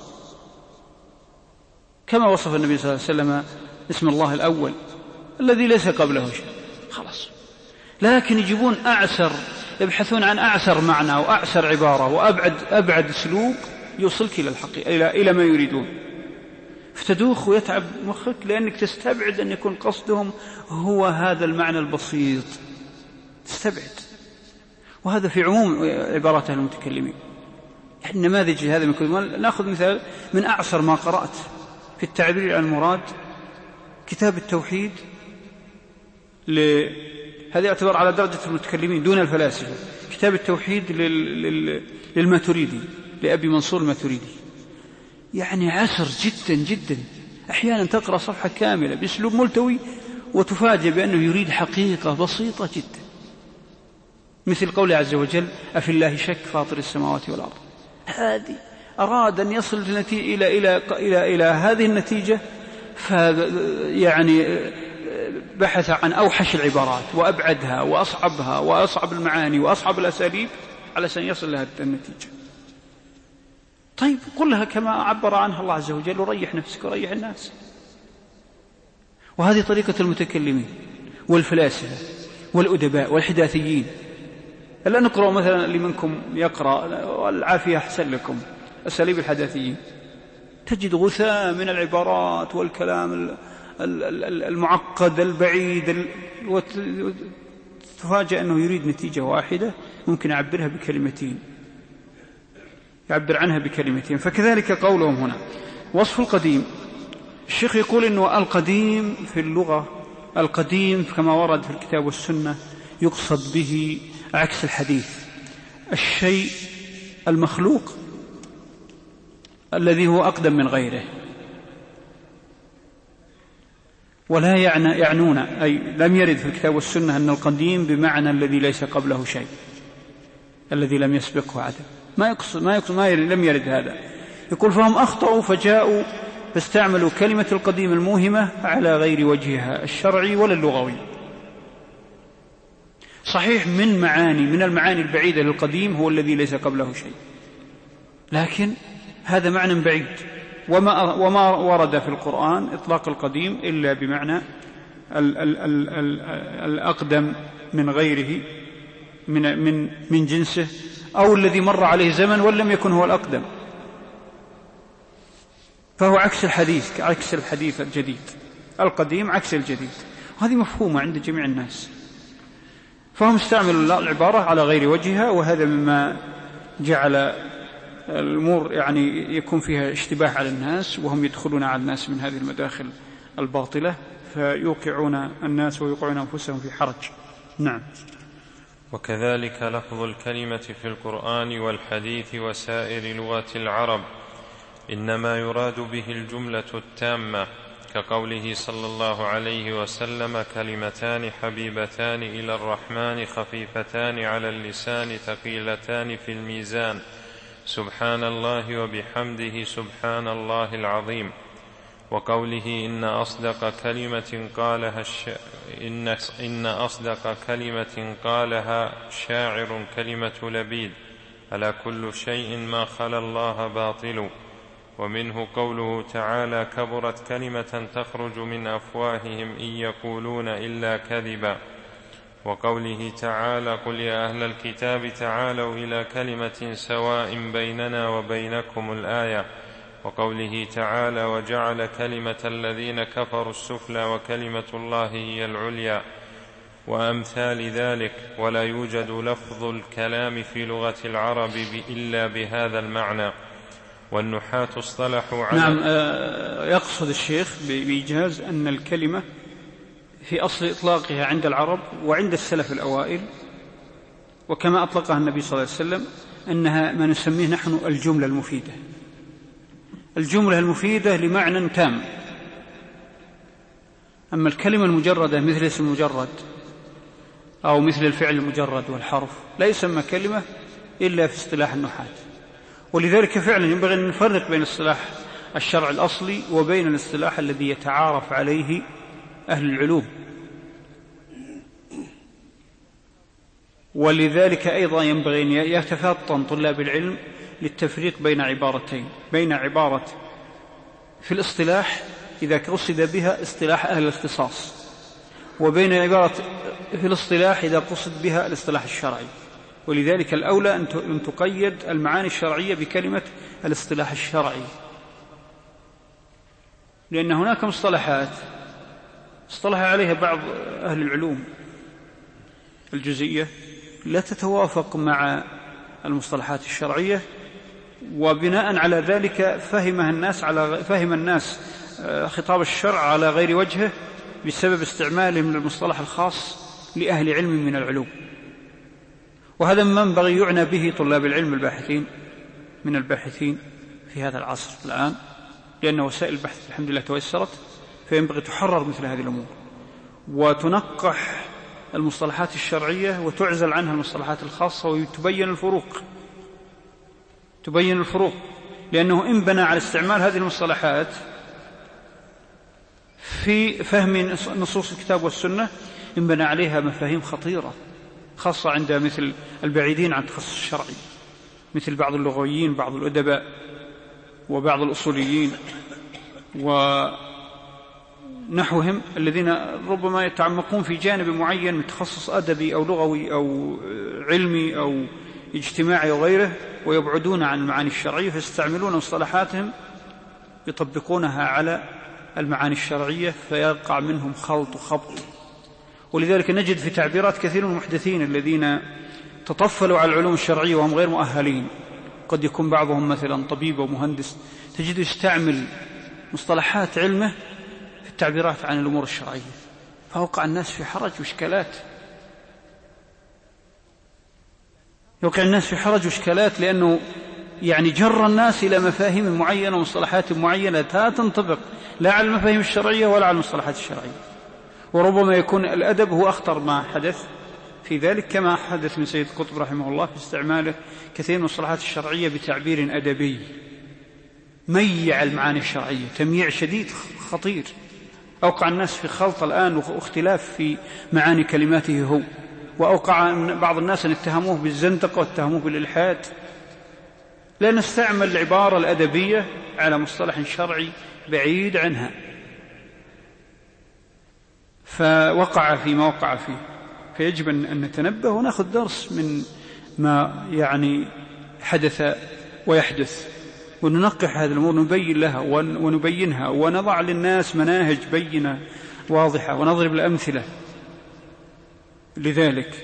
كما وصف النبي صلى الله عليه وسلم اسم الله الأول الذي ليس قبله شيء، خلاص. لكن يجيبون أعسر، يبحثون عن أعسر معنى وأعسر عبارة وأبعد أسلوب يوصلك إلى الحقيقة، إلى ما يريدون، فتدوخ ويتعب مخك، لأنك تستبعد أن يكون قصدهم هو هذا المعنى البسيط، تستبعد. وهذا في عموم عبارات المتكلمين. يعني نماذج هذا نأخذ مثال من أعسر ما قرأت في التعبير عن المراد، كتاب التوحيد هذا يعتبر على درجة المتكلمين دون الفلاسفة، كتاب التوحيد للماتريدي، لأبي منصور الماتريدي. يعني عسر جدا جدا، أحيانا تقرأ صفحة كاملة بأسلوب ملتوي وتفاجأ بأنه يريد حقيقة بسيطة جدا، مثل قوله عز وجل أفي الله شك فاطر السماوات والأرض. هذه أراد أن يصل إلى هذه النتيجة، يعني بحث عن أوحش العبارات وأبعدها وأصعبها وأصعب المعاني وأصعب الأساليب علشان يصل لهذه النتيجة. طيب قلها كما عبر عنها الله عز وجل، وريح نفسك وريح الناس. وهذه طريقة المتكلمين والفلاسفة والأدباء والحداثيين. هلا نقرأ مثلا اللي منكم يقرأ، والعافية أحسن لكم، أساليب الحداثيين، تجد غثاء من العبارات والكلام المعقد البعيد، وتفاجأ أنه يريد نتيجة واحدة ممكن يعبرها بكلمتين، يعبر عنها بكلمتين. فكذلك قولهم هنا وصف القديم، الشيخ يقول إنه القديم في اللغة، القديم كما ورد في الكتاب والسنة يقصد به عكس الحديث، الشيء المخلوق الذي هو أقدم من غيره. ولا يعنون، أي لم يرد في الكتاب والسنة أن القديم بمعنى الذي ليس قبله شيء، الذي لم يسبقه عدم، لم يرد هذا. يقول فهم أخطأوا فجاءوا فاستعملوا كلمة القديم الموهمة على غير وجهها الشرعي ولا اللغوي. صحيح من المعاني البعيدة للقديم هو الذي ليس قبله شيء، لكن هذا معنى بعيد، وما ورد في القرآن إطلاق القديم إلا بمعنى الأقدم من غيره من جنسه، أو الذي مر عليه زمن ولم يكن هو الأقدم، فهو عكس الحديث، عكس الحديث الجديد، القديم عكس الجديد. وهذه مفهومة عند جميع الناس، فهم استعملوا العبارة على غير وجهها، وهذا مما جعل الأمور يعني يكون فيها اشتباه على الناس، وهم يدخلون على الناس من هذه المداخل الباطلة فيوقعون الناس ويوقعون أنفسهم في حرج. نعم. وكذلك لفظ الكلمة في القرآن والحديث وسائر لغات العرب إنما يراد به الجملة التامة، كقوله صلى الله عليه وسلم: كلمتان حبيبتان إلى الرحمن خفيفتان على اللسان ثقيلتان في الميزان، سبحان الله وبحمده سبحان الله العظيم. وقوله: إن أصدق كلمة قالها شاعر كلمة لبيد، ألا كل شيء ما خلا الله باطل. ومنه قوله تعالى: كبرت كلمة تخرج من أفواههم إن يقولون إلا كذبا. وقوله تعالى: قل يا أهل الكتاب تعالوا إلى كلمة سواء بيننا وبينكم الآية. وقوله تعالى: وجعل كلمة الذين كفروا السفلى وكلمة الله هي العليا، وأمثال ذلك. ولا يوجد لفظ الكلام في لغة العرب إلا بهذا المعنى. والنحاة اصطلحوا على نعم. يقصد الشيخ بإيجاز أن الكلمة في أصل إطلاقها عند العرب وعند السلف الأوائل، وكما أطلقها النبي صلى الله عليه وسلم، أنها ما نسميه نحن الجملة المفيدة، الجملة المفيدة لمعنى تام. أما الكلمة المجردة مثل اسم المجرد أو مثل الفعل المجرد والحرف لا يسمى كلمة إلا في اصطلاح النحاة. ولذلك فعلا ينبغي أن نفرق بين اصطلاح الشرع الأصلي وبين الاصطلاح الذي يتعارف عليه أهل العلوم. ولذلك أيضا ينبغي أن يتفطن طلاب العلم للتفريق بين عبارتين، بين عبارة في الاصطلاح إذا قصد بها اصطلاح أهل الاختصاص، وبين عبارة في الاصطلاح إذا قصد بها الاصطلاح الشرعي. ولذلك الأولى أن تقيد المعاني الشرعية بكلمة الاصطلاح الشرعي، لأن هناك مصطلحات اصطلح عليها بعض أهل العلوم الجزئية لا تتوافق مع المصطلحات الشرعية، وبناء على ذلك فهم الناس خطاب الشرع على غير وجهه بسبب استعمالهم للمصطلح الخاص لأهل علم من العلوم. وهذا ما ينبغي يعنى به طلاب العلم الباحثين في هذا العصر الآن، لأن وسائل البحث الحمد لله تيسرت، فينبغي تحرر مثل هذه الأمور وتنقح المصطلحات الشرعية وتعزل عنها المصطلحات الخاصة، وتبين الفروق. لأنه إن بنى على استعمال هذه المصطلحات في فهم نصوص الكتاب والسنة، إن بنى عليها مفاهيم خطيرة خاصة عند مثل البعيدين عن التخصص الشرعي، مثل بعض اللغويين، بعض الأدباء، وبعض الأصوليين ونحوهم، الذين ربما يتعمقون في جانب معين من تخصص أدبي أو لغوي أو علمي أو اجتماعي أو غيره، ويبعدون عن المعاني الشرعية، فيستعملون مصطلحاتهم يطبقونها على المعاني الشرعية، فيقع منهم خلط وخبط. ولذلك نجد في تعبيرات كثير من المحدثين الذين تطفلوا على العلوم الشرعية وهم غير مؤهلين، قد يكون بعضهم مثلا طبيب ومهندس، تجد يستعمل مصطلحات علمه في التعبيرات عن الأمور الشرعية، فوقع الناس في حرج وإشكالات، لأنه يعني جر الناس إلى مفاهيم معينة ومصطلحات معينة لا تنطبق لا على المفاهيم الشرعية ولا على المصطلحات الشرعية. وربما يكون الأدب هو أخطر ما حدث في ذلك، كما حدث من سيد قطب رحمه الله في استعماله كثير من المصطلحات الشرعية بتعبير أدبي ميع المعاني الشرعية تمييع شديد خطير، أوقع الناس في خلط الآن واختلاف في معاني كلماته هو، وأوقع بعض الناس أن اتهموه بالزندقة واتهموه بالإلحاد، لا نستعمل العبارة الأدبية على مصطلح شرعي بعيد عنها، فوقع فيما وقع فيه. فيجب أن نتنبه ونأخذ درس من ما حدث ويحدث، وننقح هذه الأمور، نبين لها ونبينها، ونضع للناس مناهج بينة واضحة، ونضرب الأمثلة لذلك.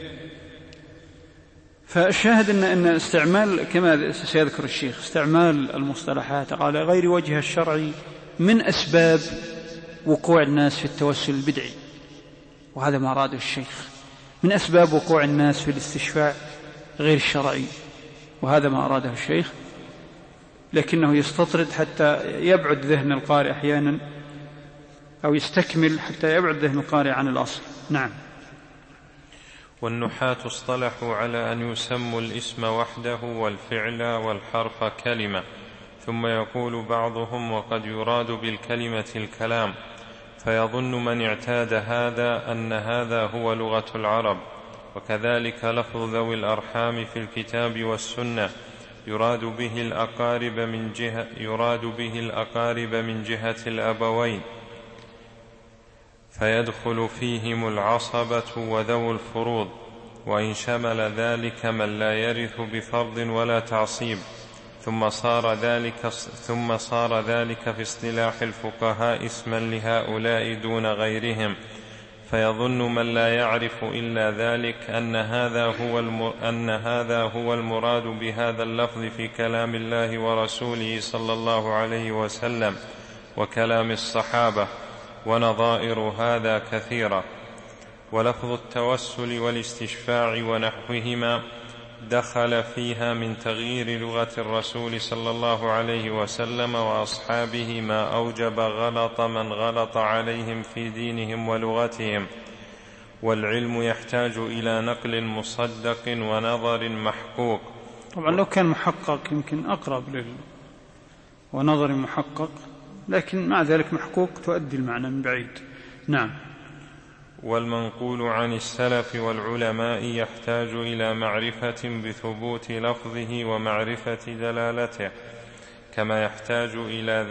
فالشاهد أن استعمال، كما سيذكر الشيخ، استعمال المصطلحات على غير وجه الشرعي من أسباب وقوع الناس في التوسل البدعي، وهذا ما أراده الشيخ، من أسباب وقوع الناس في الاستشفاع غير الشرعي، وهذا ما أراده الشيخ، لكنه يستطرد حتى يبعد ذهن القارئ أحيانا، أو يستكمل حتى يبعد ذهن القارئ عن الأصل. نعم. والنحاة اصطلحوا على أن يسموا الاسم وحده والفعل والحرف كلمة، ثم يقول بعضهم وقد يراد بالكلمة الكلام، فيظن من اعتاد هذا أن هذا هو لغة العرب. وكذلك لفظ ذوي الأرحام في الكتاب والسنة يراد به الأقارب من جهة الأبوين، فيدخل فيهم العصبة وذو الفروض، وإن شمل ذلك من لا يرث بفرض ولا تعصيب. ثم صار ذلك في اصطلاح الفقهاء اسما لهؤلاء دون غيرهم، فيظن من لا يعرف إلا ذلك أن هذا هو المراد بهذا اللفظ في كلام الله ورسوله صلى الله عليه وسلم وكلام الصحابة، ونظائر هذا كثيرة. ولفظ التوسل والاستشفاع ونحوهما دخل فيها من تغيير لغة الرسول صلى الله عليه وسلم وأصحابه ما أوجب غلط من غلط عليهم في دينهم ولغتهم. والعلم يحتاج إلى نقل مصدق ونظر محقوق. طبعا لو كان محقق يمكن أقرب ونظر محقق، لكن مع ذلك محقوق تؤدي المعنى من بعيد. نعم. والمنقول عن السلف والعلماء يحتاج إلى معرفة بثبوت لفظه ومعرفة دلالته، كما يحتاج إلى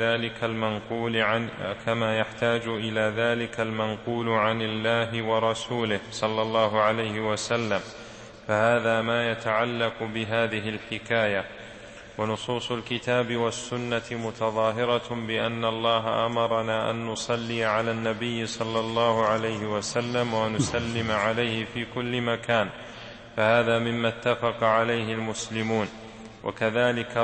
ذلك المنقول عن الله ورسوله صلى الله عليه وسلم، فهذا ما يتعلق بهذه الحكاية. ونصوص الكتاب والسنة متظاهرة بأن الله أمرنا أن نصلي على النبي صلى الله عليه وسلم ونسلم عليه في كل مكان، فهذا مما اتفق عليه المسلمون. وكذلك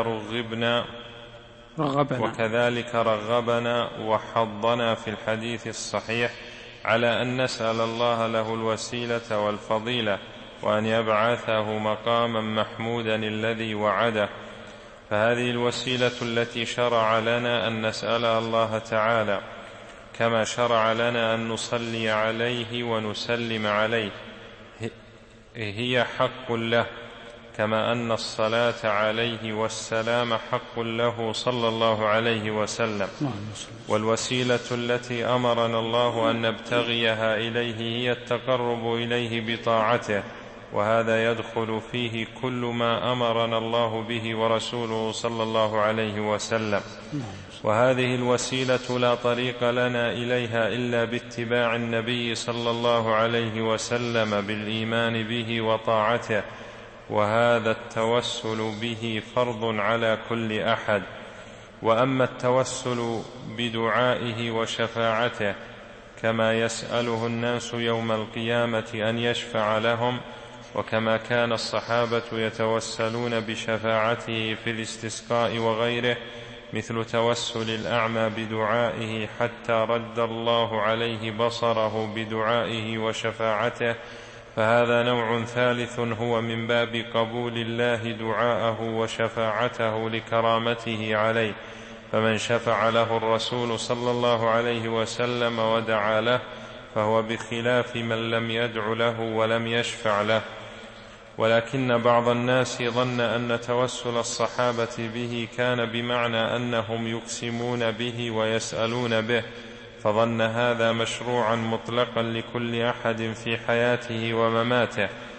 رغبنا وحضنا في الحديث الصحيح على أن نسأل الله له الوسيلة والفضيلة، وأن يبعثه مقاما محمودا الذي وعده. فهذه الوسيلة التي شرع لنا أن نسأل الله تعالى، كما شرع لنا أن نصلي عليه ونسلم عليه، هي حق له، كما أن الصلاة عليه والسلام حق له صلى الله عليه وسلم. والوسيلة التي أمرنا الله أن نبتغيها إليه هي التقرب إليه بطاعته، وهذا يدخل فيه كل ما أمرنا الله به ورسوله صلى الله عليه وسلم. وهذه الوسيلة لا طريق لنا إليها إلا باتباع النبي صلى الله عليه وسلم بالإيمان به وطاعته، وهذا التوسل به فرض على كل أحد. وأما التوسل بدعائه وشفاعته كما يسأله الناس يوم القيامة أن يشفع لهم، وكما كان الصحابة يتوسلون بشفاعته في الاستسقاء وغيره، مثل توسل الأعمى بدعائه حتى رد الله عليه بصره بدعائه وشفاعته، فهذا نوع ثالث هو من باب قبول الله دعاءه وشفاعته لكرامته عليه. فمن شفع له الرسول صلى الله عليه وسلم ودعا له فهو بخلاف من لم يدع له ولم يشفع له. ولكن بعض الناس ظن أن توسل الصحابة به كان بمعنى أنهم يقسمون به ويسألون به، فظن هذا مشروعا مطلقا لكل أحد في حياته ومماته،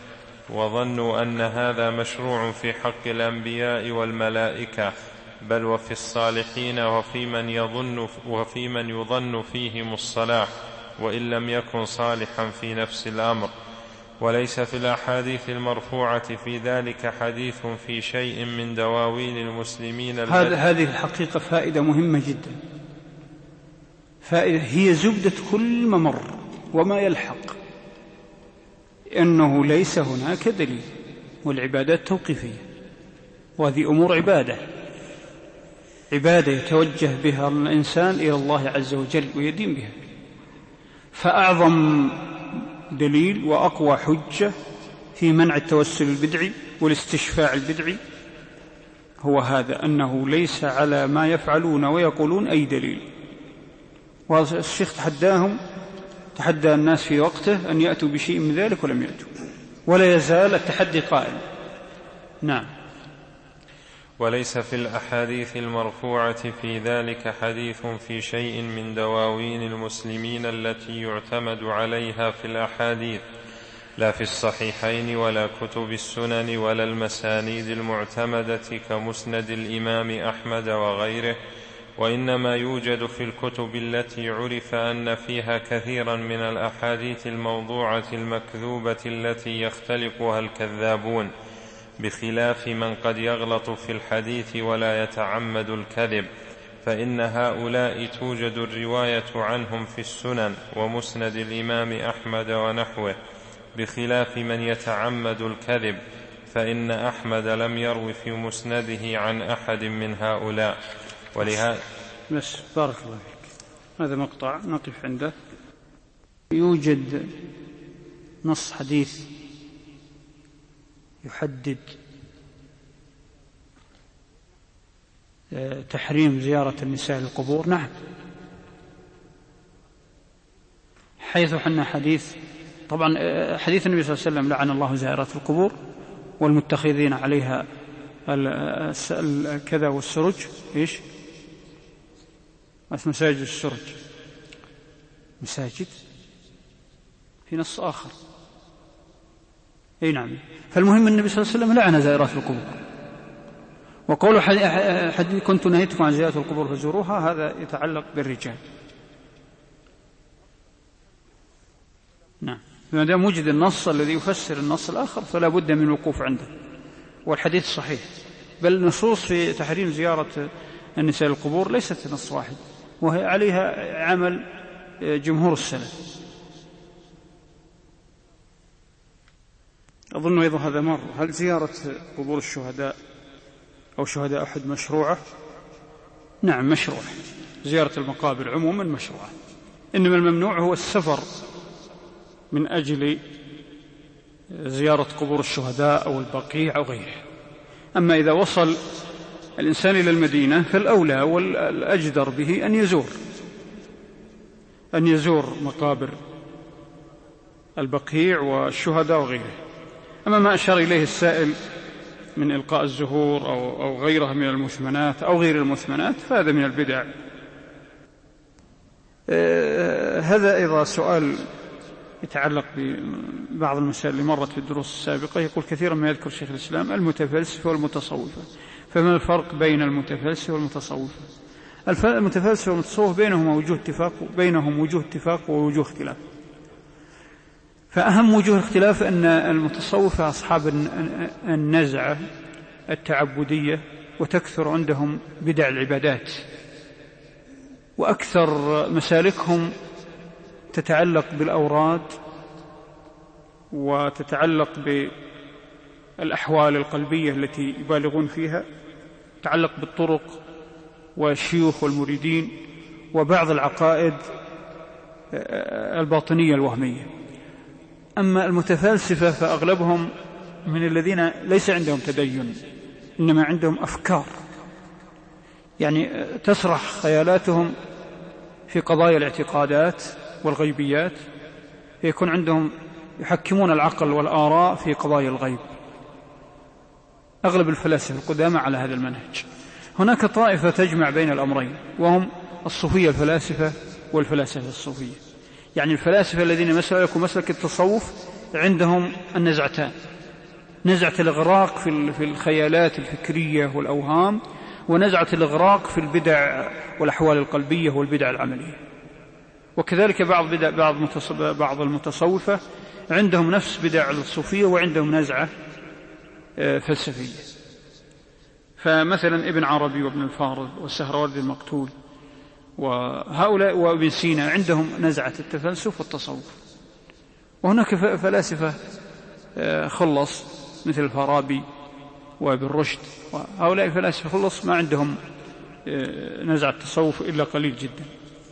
وظنوا أن هذا مشروع في حق الأنبياء والملائكة، بل وفي الصالحين وفي من يظن فيهم الصلاح وإن لم يكن صالحا في نفس الأمر. وليس في الأحاديث المرفوعة في ذلك حديث في شيء من دواوين المسلمين. هذه الحقيقة فائدة مهمة جدا، فائدة هي زبدة كل ما مر وما يلحق، إنه ليس هناك دليل، والعبادات توقيفية، وهذه أمور عبادة يتوجه بها الإنسان إلى الله عز وجل ويدين بها. فأعظم دليل وأقوى حجة في منع التوسل البدعي والاستشفاع البدعي هو هذا، أنه ليس على ما يفعلون ويقولون أي دليل. والشيخ تحدى الناس في وقته أن يأتوا بشيء من ذلك ولم يأتوا، ولا يزال التحدي قائم. نعم. وليس في الأحاديث المرفوعة في ذلك حديث في شيء من دواوين المسلمين التي يعتمد عليها في الأحاديث، لا في الصحيحين ولا كتب السنن ولا المسانيد المعتمدة كمسند الإمام أحمد وغيره، وإنما يوجد في الكتب التي عرف أن فيها كثيرا من الأحاديث الموضوعة المكذوبة التي يختلقها الكذابون، بخلاف من قد يغلط في الحديث ولا يتعمد الكذب، فإن هؤلاء توجد الرواية عنهم في السنن ومسند الإمام أحمد ونحوه، بخلاف من يتعمد الكذب، فإن أحمد لم يروي في مسنده عن أحد من هؤلاء. ولهذا بس بارك الله فيك، هذا مقطع نقف عنده. يوجد نص حديث يحدد تحريم زيارة النساء للقبور. نعم، حيث حنا حديث، طبعا حديث النبي صلى الله عليه وسلم لعن الله زائرات القبور والمتخذين عليها كذا والسرج، إيش مساجد السرج، مساجد في نص آخر. أي نعم. فالمهم النبي صلى الله عليه وسلم لعن زائرات القبور، وقوله حديث كنت نهيتكم عن زيارة القبور فزوروها، هذا يتعلق بالرجال. نعم، ما دام وجد النص الذي يفسر النص الآخر فلا بد من الوقوف عنده، والحديث صحيح. بل نصوص في تحريم زيارة النساء للقبور ليست نص واحد، وهي عليها عمل جمهور السلف. أظن أيضا هذا مر. هل زيارة قبور الشهداء أو شهداء أحد مشروعة؟ نعم مشروع، زيارة المقابر عموما مشروعة، إنما الممنوع هو السفر من أجل زيارة قبور الشهداء أو البقيع أو غيره. أما إذا وصل الإنسان إلى المدينة فالأولى والأجدر به أن يزور مقابر البقيع والشهداء وغيره. أما ما أشار إليه السائل من إلقاء الزهور أو غيرها من المثمنات أو غير المثمنات فهذا من البدع. هذا أيضا سؤال يتعلق ببعض المسائل اللي مرت في الدروس السابقة. يقول كثيرا ما يذكر شيخ الإسلام المتفلسفة والمتصوفة، فما الفرق بين المتفلسفة والمتصوفة؟ المتفلسفة والمتصوفة بينهم وجوه اتفاق ووجوه اختلاف. فأهم وجوه الاختلاف أن المتصوفة أصحاب النزعة التعبدية، وتكثر عندهم بدع العبادات، وأكثر مسالكهم تتعلق بالأوراد وتتعلق بالأحوال القلبية التي يبالغون فيها، تتعلق بالطرق والشيوخ والمريدين وبعض العقائد الباطنية الوهمية. أما المتفلسفة فأغلبهم من الذين ليس عندهم تدين، إنما عندهم أفكار، يعني تسرح خيالاتهم في قضايا الاعتقادات والغيبيات، فيكون عندهم يحكمون العقل والآراء في قضايا الغيب. أغلب الفلاسفة القدامى على هذا المنهج. هناك طائفة تجمع بين الأمرين، وهم الصوفية الفلاسفة والفلاسفة الصوفية. يعني الفلاسفة الذين مسلكوا مسلك التصوف عندهم النزعتان، نزعة الإغراق في الخيالات الفكرية والأوهام، ونزعة الإغراق في البدع والأحوال القلبية والبدع العملية. وكذلك بعض المتصوفة عندهم نفس بدع الصوفية وعندهم نزعة فلسفية. فمثلا ابن عربي وابن الفارض والسهروردي المقتول وهؤلاء وابن سينا عندهم نزعة التفلسف والتصوف. وهناك فلاسفة خلص مثل الفارابي وابن رشد، وهؤلاء الفلاسفة خلص ما عندهم نزعة التصوف إلا قليل جدا.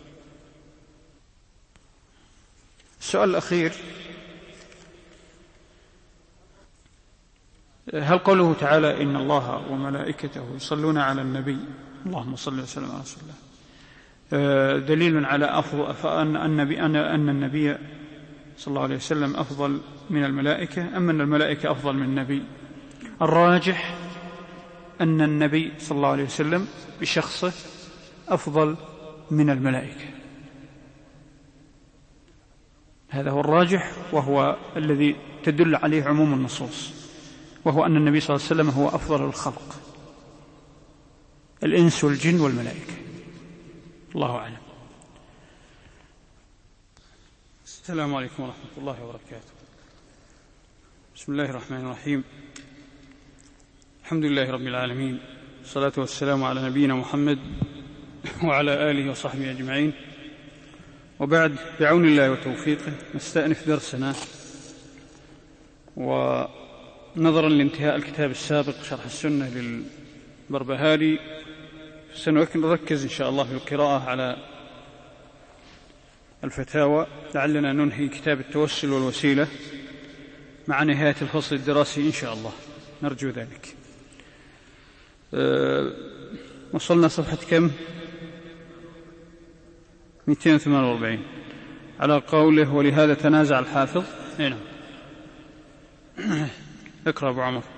السؤال الأخير: هل قوله تعالى إن الله وملائكته يصلون على النبي اللهم صل وسلم على رسول الله دليل على أن النبي صلى الله عليه وسلم أفضل من الملائكة، أم أن الملائكة أفضل من النبي؟ الراجح أن النبي صلى الله عليه وسلم بشخصه أفضل من الملائكة، هذا هو الراجح، وهو الذي تدل عليه عموم النصوص، وهو أن النبي صلى الله عليه وسلم هو أفضل الخلق، الإنس والجن والملائكة. الله أعلم. السلام عليكم ورحمة الله وبركاته. بسم الله الرحمن الرحيم. الحمد لله رب العالمين، والصلاة والسلام على نبينا محمد وعلى آله وصحبه أجمعين، وبعد، بعون الله وتوفيقه نستأنف درسنا، ونظرا لانتهاء الكتاب السابق شرح السنة للبربهاري سنركز إن شاء الله في القراءة على الفتاوى، لعلنا ننهي كتاب التوسل والوسيلة مع نهاية الفصل الدراسي إن شاء الله، نرجو ذلك. وصلنا صفحة كم؟ 248 على قوله ولهذا تنازع الحافظ. هنا اقرأ أبو عمر.